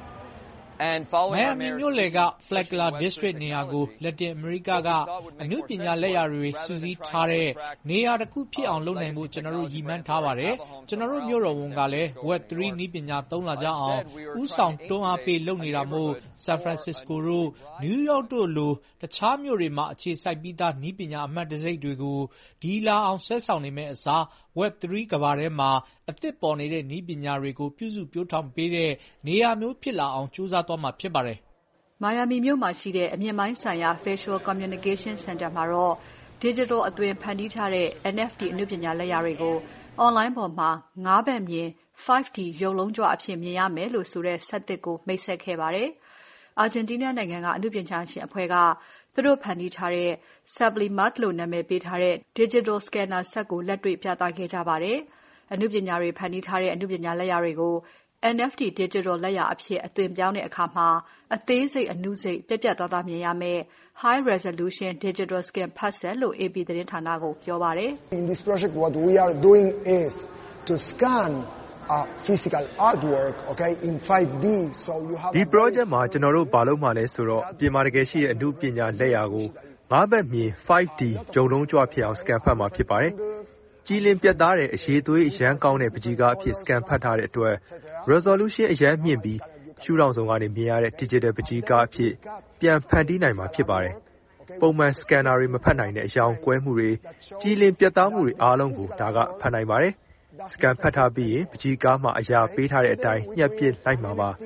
And following our Miami မြို့လယ်က Flagler district နေရာကိုလက်တင်အမေရိကကအနုပညာလက်ရာတွေစုစည်းထားတဲ့နေရာတစ်ခုဖြစ်အောင်လုပ်နိုင်ဖို့ကျွန်တော်တို့ရည်မှန်းထားပါတယ်။ကျွန်တော်တို့မြို့တော်ဝန်ကလည်း Web 3 နည်းပညာသုံးလာကြအောင်ဦးဆောင်တွန်းအားပေးလုပ်နေတာမို့ San Francisco တို့ New York တို့လိုတခြားမြို့တွေမှာအခြေစိုက်ပြီးသားနည်းပညာအမှတ်တံဆိပ်တွေကိုဒီလာအောင်ဆွဲဆောင်နေမဲ့အစား Web 3 ကမ္ဘာထဲမှာအသစ်ပေါ်နေတဲ့နည်းပညာတွေကိုပြုစုပြောင်းထောင်ပေးတဲ့နေရာမျိုးဖြစ်လာအောင်ကြိုးစားသွားမှာဖြစ်ပါတယ်။ Miami မြို့မှာရှိတဲ့အမြင့်ပိုင်းဆိုင်ရာ Visual Communication Center မှာတော့ Digital အသွင်ဖန်တီးထားတဲ့ NFT အနုပညာလက်ရာတွေကို online ပေါ်မှာ5 ဘက်မြင် 5D ရုပ်လုံးကြွအဖြစ်မြင်ရမယ်လို့ဆိုတဲ့စက်သစ်ကိုမိတ်ဆက်ခဲ့ပါတယ်။ Argentina နိုင်ငံကအနုပညာရှင်အဖွဲ့ကသူတို့ဖန်တီးထားတဲ့ Sublimat လို့နာမည်ပေးထားတဲ့ Digital Scanner စက်ကိုလက်တွေ့ပြသခဲ့ကြပါတယ်။အနုပညာတွေဖန်တီးထားတဲ့အနုပညာလက်ရာတွေကို NFT Digital လက်ရာအဖြစ်အသွင်ပြောင်းတဲ့အခါမှာအသေးစိတ်အနုစိတ်ပြတ်ပြတ်သားသားမြင်ရမယ့် High Resolution Digital Scan ဖတ်စက်လို့ AP သတင်းဌာနကိုပြောပါတယ်။ In this project what we are doing is to scan physical artwork okay in 5D so you have ဒီ project မှာကျွန်တော်တို့ဘာလုပ်မှလဲဆိုတော့အပြင်မှာတကယ်ရှိတဲ့အနုပညာလက်ရာကို5ဘက်မြင် 5D ဂျုံလုံးကြွဖြစ်အောင် scan ဖတ်မှာဖြစ်ပါတယ်။ကြည်လင်ပြတ်သားတဲ့အရေးသွေးအရန်ကောင်းတဲ့ပကြီးကားအဖြစ် scan ဖတ်ထားတဲ့အတွက် resolution အရန်မြင့်ပြီးရှုထောင့်စုံကနေမြင်ရတဲ့ digital ပကြီးကားအဖြစ်ပြန်ဖန်တီးနိုင်မှာဖြစ်ပါတယ်။ပုံမှန် scanner တွေမဖတ်နိုင်တဲ့အရောင်ကွဲမှုတွေကြည်လင်ပြတ်သားမှုတွေအားလုံးကိုဒါကဖတ်နိုင်ပါတယ်။ scan ဖတ်ထားပြီးရင်ပကြီးကားမှာအရာပေးထားတဲ့အတိုင်းညှပ်ပစ်လိုက်မှာပါ။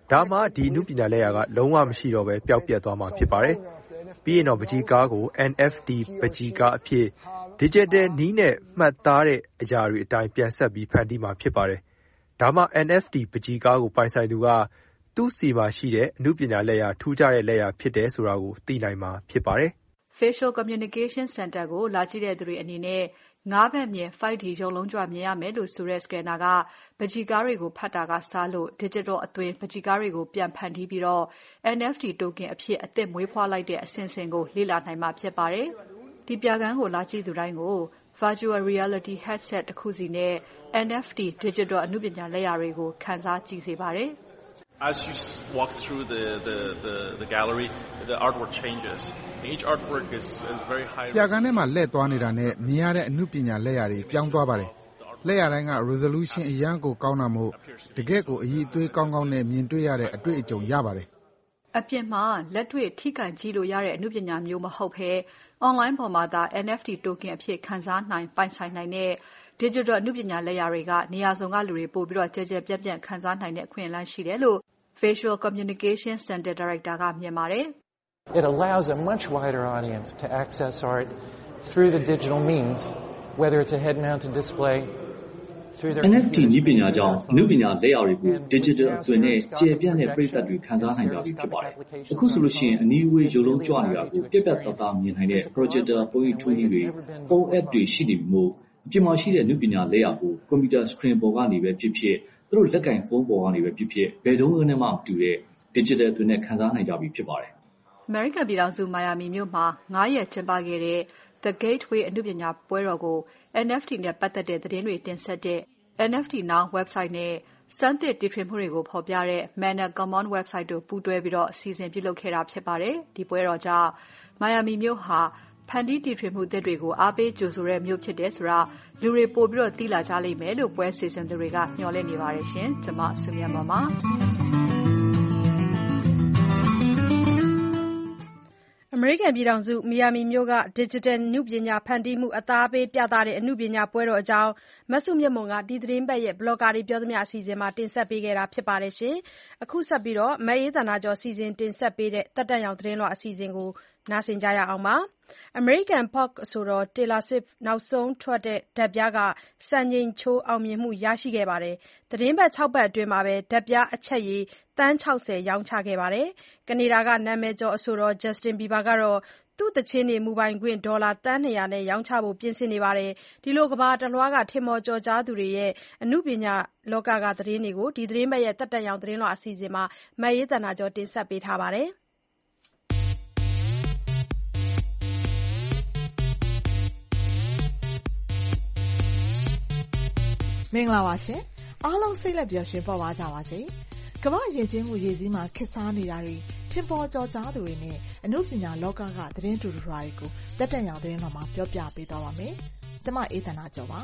ဒါမှဒီနုပညာလက်ရာကလုံးဝမရှိတော့ပဲပျောက်ပြတ်သွားမှာဖြစ်ပါတယ်။ပြီးရင်တော့ပကြီးကားကို NFT ပကြီးကားအဖြစ် digital နည်းနဲ့မှတ်သားတဲ့အရာတွေအတိုင်းပြန်ဆက်ပြီးဖန်တီးမှာဖြစ်ပါတယ်။ဒါမှ NFT ပကြီးကားကိုပိုင်ဆိုင်သူကသူ့စီမှာရှိတဲ့အနုပညာလက်ရာထူးခြားတဲ့လက်ရာဖြစ်တယ်ဆိုတာကိုသိနိုင်မှာဖြစ်ပါတယ်။ Facial Communication Center ကိုလာကြည့်တဲ့သူတွေအနေနဲ့၅ ဘက်မြင် 5D ရုပ်လုံးကြွမြင်ရမယ်လို့ဆိုတဲ့ scanner ကပကြီးကားတွေကိုဖတ်တာကစားလို့ digital အသွင်ပကြီးကားတွေကိုပြန်ဖန်တီးပြီးတော့ NFT token အဖြစ်အသစ်မွေးဖွားလိုက်တဲ့အဆင့်ဆင့်ကိုလေ့လာနိုင်မှာဖြစ်ပါတယ်။ဒီပြခန်းကိုလာကြည့်သူတိုင်းကို Virtual Reality Headset တစ်ခုစီနဲ့ NFT digital အနုပညာလက်ရာတွေကိုခံစားကြည့်စေပါတယ်။ As you walk through the gallery, the artwork changes. Each artwork is very high. ပြခန်းထဲမှာလှည့်သွားနေတာနဲ့မြင်ရတဲ့အနုပညာလက်ရာတွေပြောင်းသွားပါတယ်။လက်ရာတိုင်းက resolution အရန်ကိုကောင်းတာမို့တကယ့်ကိုအည်အသွေးကောင်းကောင်းနဲ့မြင်တွေ့ရတဲ့အတွေ့အကြုံရပါတယ်။အပြင်မှာလက်တွေ့ထိကန်ကြည့်လို့ရတဲ့အနုပညာမျိုးမဟုတ်ဘဲ online ပေါ်မှာသာ NFT token အဖြစ်ခံစားနိုင်ပိုင်ဆိုင်နိုင်တဲ့ digital အနုပညာလက်ရာတွေကနေရာစုံကလူတွေပို့ပြီးတော့ကြဲကြဲပြန့်ပြန့်ခံစားနိုင်တဲ့အခွင့်အလမ်းရှိတယ်လို့ Facial Communication Center Director ကမြင်ပါတယ်။ It allows a much wider audience to access art through the digital means, whether it's a head-mounted display, through their NFT နည်းပညာကြောင့်အနုပညာလက်ရာတွေကို digital အသွင်နဲ့ကျေပြန့်တဲ့ပရိသတ်တွေခံစားနိုင်ကြပြီဖြစ်ပါတယ်။အခုဆိုလို့ရှိရင်အနည်းဝေးရုပ်လုံးကြွနေတာကိုပြတ်ပြတ်သားသားမြင်နိုင်တဲ့ projector ပုံရိပ်ထွန်းကြီးတွေ phone app တွေရှိနေပြီမို့အပြင်မှာရှိတဲ့အနုပညာလက်ရာကို computer screen ပေါ်ကနေပဲဖြစ်ဖြစ်သူတို့လက်ကင်ဖုန်းပေါ်ကနေပဲဖြစ်ဖြစ်ဘယ်တုန်းကမှမတူတဲ့ digital အသွင်နဲ့ခံစားနိုင်ကြပြီဖြစ်ပါတယ်။ American ပြည်ထောင်စု Miami မြို့မှာ9 ရက်ကျင်းပခဲ့တဲ့ The Gateway အနုပညာပွဲတော်ကို NFT နဲ့ပတ်သက်တဲ့သတင်းတွေတင်ဆက်တဲ့ NFT Now website နဲ့စမ်းသစ်တီထွင်မှုတွေကိုဖော်ပြတဲ့ Manor Commons website တို့ပူးတွဲပြီးအစီအစဉ်ပြုလုပ်ခဲ့တာဖြစ်ပါတယ်။ဒီပွဲတော်ကြောင့် Miami မြို့ဟာဖန်တီးတီထွင်မှုသစ်တွေကိုအားပေးကြိုဆိုတဲ့မြို့ဖြစ်တယ်ဆိုတာလူတွေပိုပြီးသိလာကြလိမ့်မယ်လို့ပွဲစီစဉ်သူတွေကမျှော်လင့်နေပါတယ်ရှင်။ကျွန်မဆုမြတ်မော်ပါအမေရိကန်ပြည်ထောင်စုမီယာမီမြို့က Digital နုပညာဖန်တီးမှုအသားပေးပြသတဲ့အနုပညာပွဲတော်အကြောင်းမစုမြတ်မွန်ကဒီသတင်းပတ်ရဲ့ Blogger တွေပြောသမျှအစီအစဉ်မှာတင်ဆက်ပေးခဲ့တာဖြစ်ပါတယ်ရှင်။အခုဆက်ပြီးမအေးသန္တာကျော်စီစဉ်တင်ဆက်ပေးတဲ့တက်တက်ရောင်သတင်းလွှာအစီအစဉ်ကိုနားဆင်ကြရအောင်ပါ။ American Pop အဆိုတော် Taylor Swift နောက်ဆုံးထွက်တဲ့ဓာတ်ပြားကစံချိန်ချိုးအောင်မြင်မှုရရှိခဲ့ပါတယ်။သီတင်းပတ် 6 ပတ်အတွင်းဓာတ်ပြားအချက်ရေသန်း 60 ရောင်းချခဲ့ပါတယ်။ကနေဒါကနာမည်ကျော်အဆိုတော် Justin Bieber ကတော့သူ့သီချင်းတွေမူပိုင်ခွင့်ဒေါ်လာသန်း 200 နဲ့ရောင်းချဖို့ပြင်ဆင်နေပါတယ်။ဒီလိုကမ္ဘာတလွှားကထင်ပေါ်ကျော်ကြားသူတွေရဲ့အနုပညာလောကကသတင်းတွေကိုဒီသတင်းပတ်ရဲ့တက်တက်ရောင်သတင်းလွှာအစီအစဉ်မှာမအေးသန္တာကျော်တင်ဆက်ပေးထားပါတယ်။မင်္ဂလာပါရှင်အားလုံးစိတ်လက်ပျော်ရွှင်ပေါ်ပါကြပါစေကမ္ဘာရေချင်းမှုရေစည်းမှာခစ်စားနေတာတွေထင်ပေါ်ကျော်ကြားသူတွေနဲ့အနုပညာလောကကသတင်းတူတူတွေကိုတက်တက်ရောင်သတင်းတော်မှာပြောပြပေးသွားပါမယ်ကျွန်မအေးသန္တာကျော်ပါ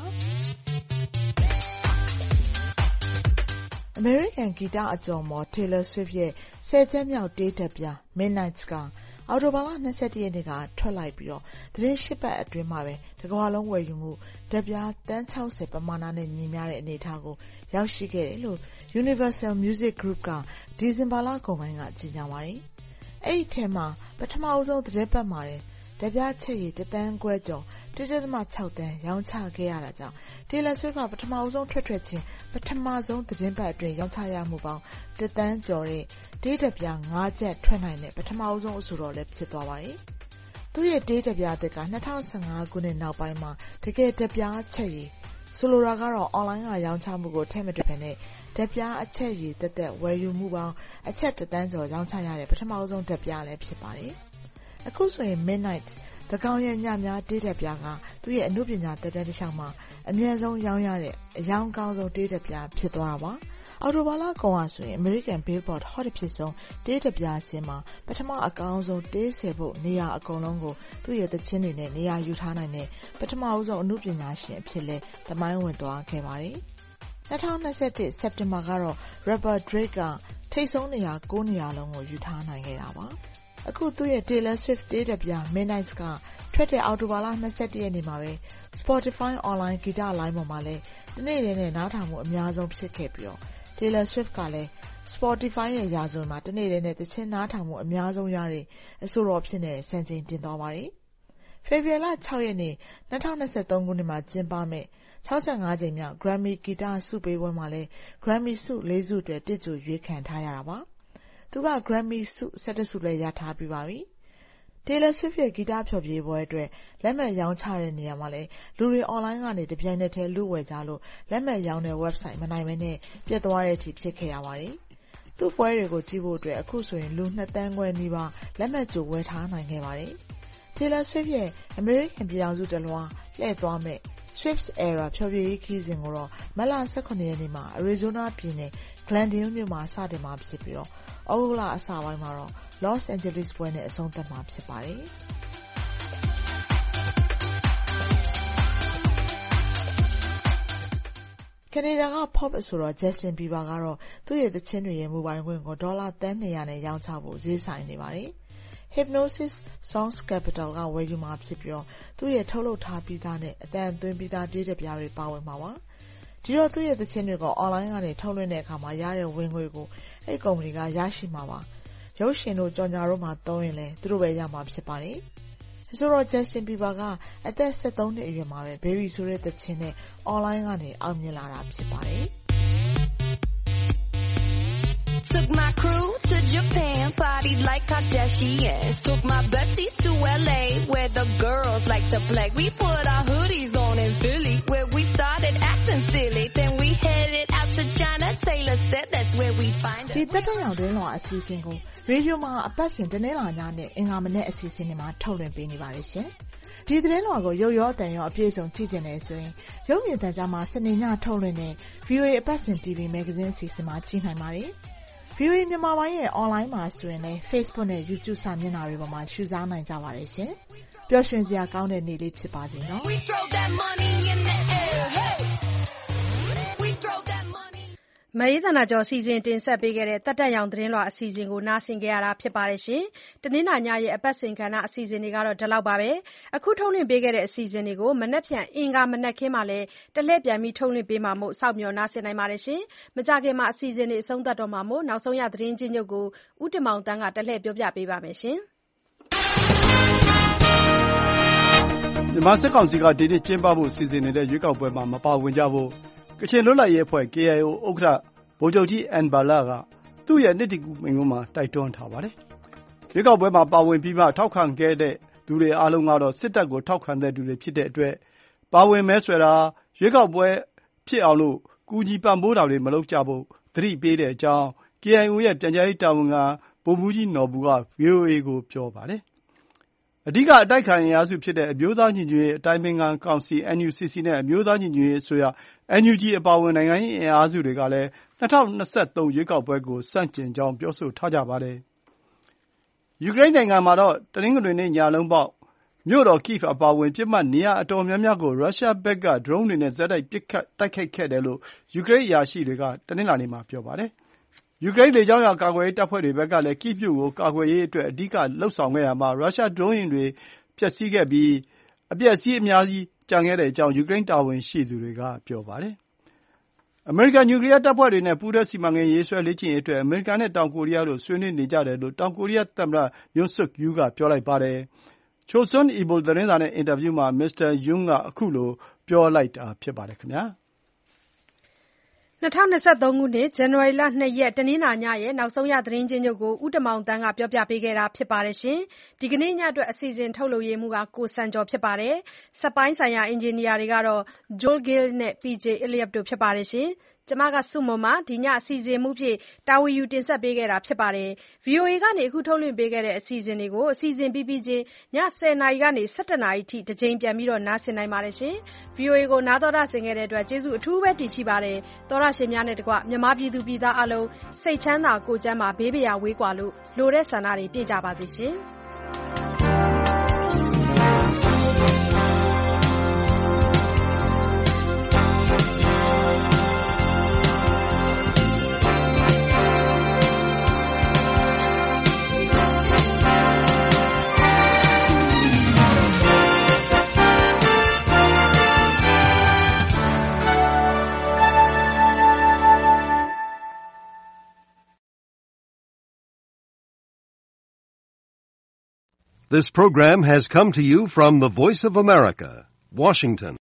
အမေရိကန်ဂီတအကျော်မော် Taylor Swift ရဲ့10 ချက်မြောက်တေးဓာတ်ပြ Midnights ကအော်တိုဘာလ22 ရက်နေ့ကထွက်လိုက်ပြီးတော့သတင်း8 ပတ်အတွင်းမှာပဲတကမ္ဘာလုံးဝယ်ယူမှုဓာတ်ပြားတန်း 60 ပမာဏနဲ့ညီမျှတဲ့အနေအထားကိုရောက်ရှိခဲ့တယ်လို့ Universal Music Group ကဒီဇင်ဘာလကုန်ပိုင်းကကြေညာပါတယ်။အဲ့ဒီထဲမှာပထမဆုံးသတင်းပတ်မှာဓာတ်ပြားချက်ရည်1 သန်းခွဲကျော် 1.6 သန်းရောင်းချခဲ့ရတာကြောင့် Taylor Swift ကပထမဆုံးထွက်ချင်းပထမဆုံးသတင်းပတ်အတွင်းရောင်းချရမှုပေါင်း1 သန်းကျော်တဲ့တေးဓာတ်ပြား5 ချက်ထွက်နိုင်တဲ့ပထမဆုံးအဆိုတော်လည်းဖြစ်သွားပါတယ်။သူ့ရဲ့တေးဓာတ်ပြားသစ်က2015ခုနှစ်နောက်ပိုင်းမှာတကယ်ဓာတ်ပြားချက်ရည်ဆိုလိုတာကတော့ online ကရောင်းချမှုကိုထည့်မတွက်ဘဲနဲ့ဓာတ်ပြားအချက်ရည်သက်ဝယ်ယူမှုပေါင်းအချက်1 သန်းကျော်ရောင်းချရတဲ့ပထမဆုံးဓာတ်ပြားလည်းဖြစ်ပါတယ်။အခုဆိုရင် Midnight သကောင်ရဲ့ညများတေးဓာတ်ပြားကသူ့ရဲ့အနုပညာသက်တမ်းတစ်လျှောက်မှာအမြင့်ဆုံးရောင်းရတဲ့အယောင်ကောင်းဆုံးတေးဓာတ်ပြားဖြစ်သွားတာပါ။အော်တိုဘာလကုန်ကဆိုရင် American Billboard Hot ဖြစ်ဆုံးတေးဓာတ်ပြားစင်းမှာပထမအကောင်းဆုံးတေးဆယ်ဖို့နေရာအကုန်လုံးကိုသူ့ရဲ့သချင်းတွေနဲ့နေရာယူထားနိုင်တဲ့ပထမဆုံးအနုပညာရှင်အဖြစ်လဲသမိုင်းဝင်သွားခဲ့ပါတယ်။2021 စက်တင်ဘာကတော့ Rapper Drake ကထိပ်ဆုံးနေရာ9 နေရာလုံးကိုယူထားနိုင်ခဲ့တာပါ။အခုသူ့ရဲ့ Taylor Swift တေးဓာတ်ပြား Midnights ကထွက်တဲ့အောက်တိုဘာလ21 ရက်နေ့မှာပဲ Spotify online ဂီတလိုင်းပေါ်မှာလဲတနေ့တည်းနဲ့နားထောင်မှုအများဆုံးဖြစ်ခဲ့ပြီးတော့Taylor Swift ကလည်း Spotify ရဲ့ရာဇဝင်မှာတနေ့တည်းနဲ့သချင်းနားထောင်မှုအများဆုံးရတဲ့အဆိုတော်ဖြစ်တဲ့စံချိန်တင်သွားပါတယ်။ ဖေဖော်ဝါရီလ 6 ရက်နေ့2023 ခုနှစ်မှာကျင်းပမယ့်65 ကြိမ်မြောက် Grammy ဂီတဆုပေးပွဲမှာလည်း Grammy ဆု 4 ဆုအတွက်တစ်ကြိုရွေးခံထားရတာပါ။ သူက Grammy ဆု 17 ဆုလည်းရထားပြီးပါပြီ။ Taylor Swift ရဲ့ဂီတဖျော်ဖြေပွဲအတွက်လက်မှတ်ရောင်းချတဲ့နေရာမှာလည်းလူတွေ online ကနေတပြိုင်နက်တည်းလုဝယ်ကြလို့လက်မှတ်ရောင်းတဲ့ website မနိုင်ဘဲနဲ့ပြတ်သွားတဲ့အထိဖြစ်ခဲ့ရပါတယ်။သူ့ပွဲတွေကိုကြည့်ဖို့အတွက်အခုဆိုရင်လူ 2 သန်းခွဲနီးပါးလက်မှတ်ကြိုဝယ်ထားနိုင်ခဲ့ပါတယ်။ Taylor Swift ရဲ့ American ပြည်ထောင်စုတလွှားလှည့်သွားမယ့် Swift's Era ဖျော်ဖြေရေးခရီးစဉ်ကိုတော့မတ်လ 18 ရက်နေ့မှာ Arizona ပြည်နယ် Glendale မြို့မှာစတင်မှာဖြစ်ပြီးဩဂုတ်လအစပိုင်းမှာတော့ Los Angeles ပွဲနဲ့အဆုံးသတ်မှာဖြစ်ပါတယ်။ကနေဒါက pop အဆိုတော် Justin Bieber ကတော့သူ့ရဲ့သချင်းတွေရဲ့မူပိုင်ခွင့်ကို$သန်း 200 နဲ့ရောင်းချဖို့ဈေးဆိုင်နေပါတယ်။ Hipgnosis Songs Capital ကဝယ်ယူမှာဖြစ်ပြီးသူ့ရဲ့ထုတ်လုပ်ထားပြီးသားနဲ့အသံသွင်းပြီးသားတေးဓာတ်ပြားတွေပါဝင်မှာပါ။ဒီတော့သူ့ရဲ့သချင်းတွေကို online ကနေထုတ်လွှင့်တဲ့အခါမှာရတဲ့ဝင်ငွေကိုအဲ့ကုမ္ပဏီကရရှိမှာပါ။ရုပ်ရှင်တို့ကြော်ညာတို့မှာသုံးရင်လည်းသူတို့ပဲရမှာဖြစ်ပါတယ်။ဆိုတော့ Justin Bieber ကအသက် 13 နှစ်အရွယ်မှာပဲ Baby ဆိုတဲ့သချင်းနဲ့ online ကနေအောင်မြင်လာတာဖြစ်ပါတယ်။ Took my crew to Japan, party like Kardashians. Took my besties to LA, where the girls like to play. We put our hoodies on in Philly, where we started acting silly. Then we headed out to China. Taylor said that's where we find it. ဒီတက်တဲ့ရောင်တင်းလွှာအစီအစဉ်ကိုရေဒီယိုမှာအပတ်စဉ်တနင်္လာညနဲ့အင်္ဂါမနေ့အစီအစဉ်တွေမှာထုတ်လွှင့်ပေးနေပါတယ်ရှင်။ဒီသတင်းလွှာကိုရုပ်ရောအသံရောအပြည့်အစုံကြည့်ချင်တယ်ဆိုရင်ရုပ်မြင်သံကြားမှာစနေညထုတ်လွှင့်တဲ့ VOA အပတ်စဉ် TV Magazine အစီအစဉ်မှာကြည့်နိုင်ပါတယ်။ VOA မြန်မာပိုင်းရဲ့ online မှာဆိုရင်လည်း Facebook နဲ့ YouTube စာမျက်နှာတွေပေါ်မှာရှုစားနိုင်ကြပါတယ်ရှင်။ပျော်ရွှင်စရာကောင်းတဲ့နေ့လေးဖြစ်ပါစေနော်။ We throw that money in the air. Hey. We throw that money. မအေးသန္တာကျော်စီစဉ်တင်ဆက်ပေးခဲ့တဲ့တက်တက်ရောင်သတင်းလွှာအစီအစဉ်ကိုနားဆင်ကြရတာဖြစ်ပါတယ်ရှင်။တနင်္လာညရဲ့အပတ်စဉ်ကဏ္ဍအစီအစဉ်တွေကတော့ဒီလောက်ပါပဲ။အခုထုတ်လွှင့်ပေးခဲ့တဲ့အစီအစဉ်တွေကိုမနက်ဖြန်အင်္ဂါမနက်ခင်းမှာလည်းတလှည့်ပြန်ပြီးထုတ်လွှင့်ပေးမှာမို့စောင့်မျှော်နားဆင်နိုင်ပါတယ်ရှင်။မကြခင်မှာအစီအစဉ်တွေအဆုံးသတ်တော့မှာမို့နောက်ဆုံးရသတင်းချင်းချုပ်ကိုဦးတင်မောင်တန်းကတလှည့်ပြောပြပေးပါမယ်ရှင်။မြန်မာစစ်ကောင်စီကဒီနေ့ကျင်းပဖို့စီစဉ်နေတဲ့ရွေးကောက်ပွဲမှာမပါဝင်ကြဖို့ကချင်လွတ်လပ်ရေးအဖွဲ့ KIO ဥက္ကဋ္ဌဗိုလ်ချုပ်ကြီးအန်ဘာလကသူ့ရဲ့နှစ်တကူမိန့်ခွန်းမှာတိုက်တွန်းထားပါတယ်။ရွေးကောက်ပွဲမှာပါဝင်ပြီးမှထောက်ခံခဲ့တဲ့သူတွေအားလုံးကတော့စစ်တပ်ကိုထောက်ခံတဲ့သူတွေဖြစ်တဲ့အတွက်ပါဝင်မဲဆွယ်တာရွေးကောက်ပွဲဖြစ်အောင်လို့ကူညီပံ့ပိုးတာတွေမလုပ်ကြဖို့သတိပေးတဲ့အကြောင်း KIO ရဲ့ပြန်ကြားရေးတာဝန်ခံဗိုလ်မှူးကြီးနော်ဘူက VOA ကိုပြောပါတယ်။အဓိကအတိုက်အခံအင်အားစုဖြစ်တဲ့အမျိုးသားညီညွတ်ရေးအတိုင်ပင်ခံကောင်စီ NUCC နဲ့အမျိုးသားညီညွတ်ရေးအစိုးရ NUG အပါအဝင်နိုင်ငံရေးအင်အားစုတွေကလည်း2023ရွေးကောက်ပွဲကိုဆန့်ကျင်ကြောင်းပြောဆိုထားကြပါတယ်။ယူကရိန်းနိုင်ငံမှာတော့တနင်္ဂနွေနေ့ညလုံးပေါက်မြို့တော် Kyiv အပါအဝင်ပစ်မှတ်နေရာအတော်များများကိုရုရှားဘက်ကဒရုန်းတွေနဲ့ဆက်တိုက်ပစ်ခတ်တိုက်ခိုက်ခဲ့တယ်လို့ယူကရိန်းအရာရှိတွေကတနင်္လာနေ့မှာပြောပါတယ်။ယူကရိန်းလေကြောင်းရန်ကာကွယ်ရေးတပ်ဖွဲ့တွေဘက်ကလည်း Kyiv မြို့ကိုကာကွယ်ရေးအတွက်အဓိကလှုပ်ဆောင်ခဲ့ရာမှာရုရှားဒရုန်းယာဉ်တွေပျက်စီးခဲ့ပြီးအပျက်အစီးအများကြီးကျန်ခဲ့တဲ့အကြောင်းယူကရိန်းတာဝန်ရှိသူတွေကပြောပါတယ်။အမေရိကန်နျူကလီးယားတပ်ဖွဲ့တွေနဲ့ပူးတွဲစီမံကိန်းရေးဆွဲလေ့ကျင့်ရေးအတွက်အမေရိကန်နဲ့တောင်ကိုရီးယားတို့ဆွေးနွေးနေကြတယ်လို့တောင်ကိုရီးယားသမ္မတ Yoon Suk Yeol ကပြောလိုက်ပါတယ်။ Chosun Ilbo သတင်းစာနဲ့အင်တာဗျူးမှာမစ္စတာ Yoon ကအခုလိုပြောလိုက်တာဖြစ်ပါတယ်ခင်ဗျာ။ 2023ခုနှစ်ဇန်နဝါရီလ 2 ရက်တနင်္လာညရဲ့နောက်ဆုံးရသတင်းချင်းချုပ်ကိုဦးတင်မောင်တန်းကပြောပြပေးခဲ့တာဖြစ်ပါတယ်ရှင်။ဒီကနေ့ညအတွက်အစီအစဉ်ထုတ်လုပ်ရေးမှူးကကိုစံကျော်ဖြစ်ပါတယ်။စက်ပိုင်းဆိုင်ရာအင်ဂျင်နီယာတွေကတော့ Joel Gill နဲ့ PJ Elliott တို့ဖြစ်ပါတယ်ရှင်။ကျမကစုမွန်ပါဒီညအစီအစဉ်မှုဖြစ်တာဝန်ယူတင်ဆက်ပေးခဲ့တာဖြစ်ပါတယ်။ VOA ကနေအခုထုတ်လွှင့်ပေးခဲ့တဲ့အစီအစဉ်တွေကိုအစီအစဉ်ပြီးပြီးချင်းည10:00နာရီကနေ 17:00 နာရီထိတစ်ကြိမ်ပြန်ပြီးနားဆင်နိုင်ပါတယ်ရှင်။ VOA ကိုနားတော်တာဆင်ခဲ့တဲ့အတွက်ကျေးဇူးအထူးပဲတင်ရှိပါတယ်။သောရရှင်များနဲ့တကွမြန်မာပြည်သူပြည်သားအလုံးစိတ်ချမ်းသာကိုယ်ကျန်းမာဘေးပရာဝေးကွာလို့လိုတဲ့ဆန္ဒတွေပြည့်ကြပါစေရှင်။ This program has come to you from the Voice of America, Washington.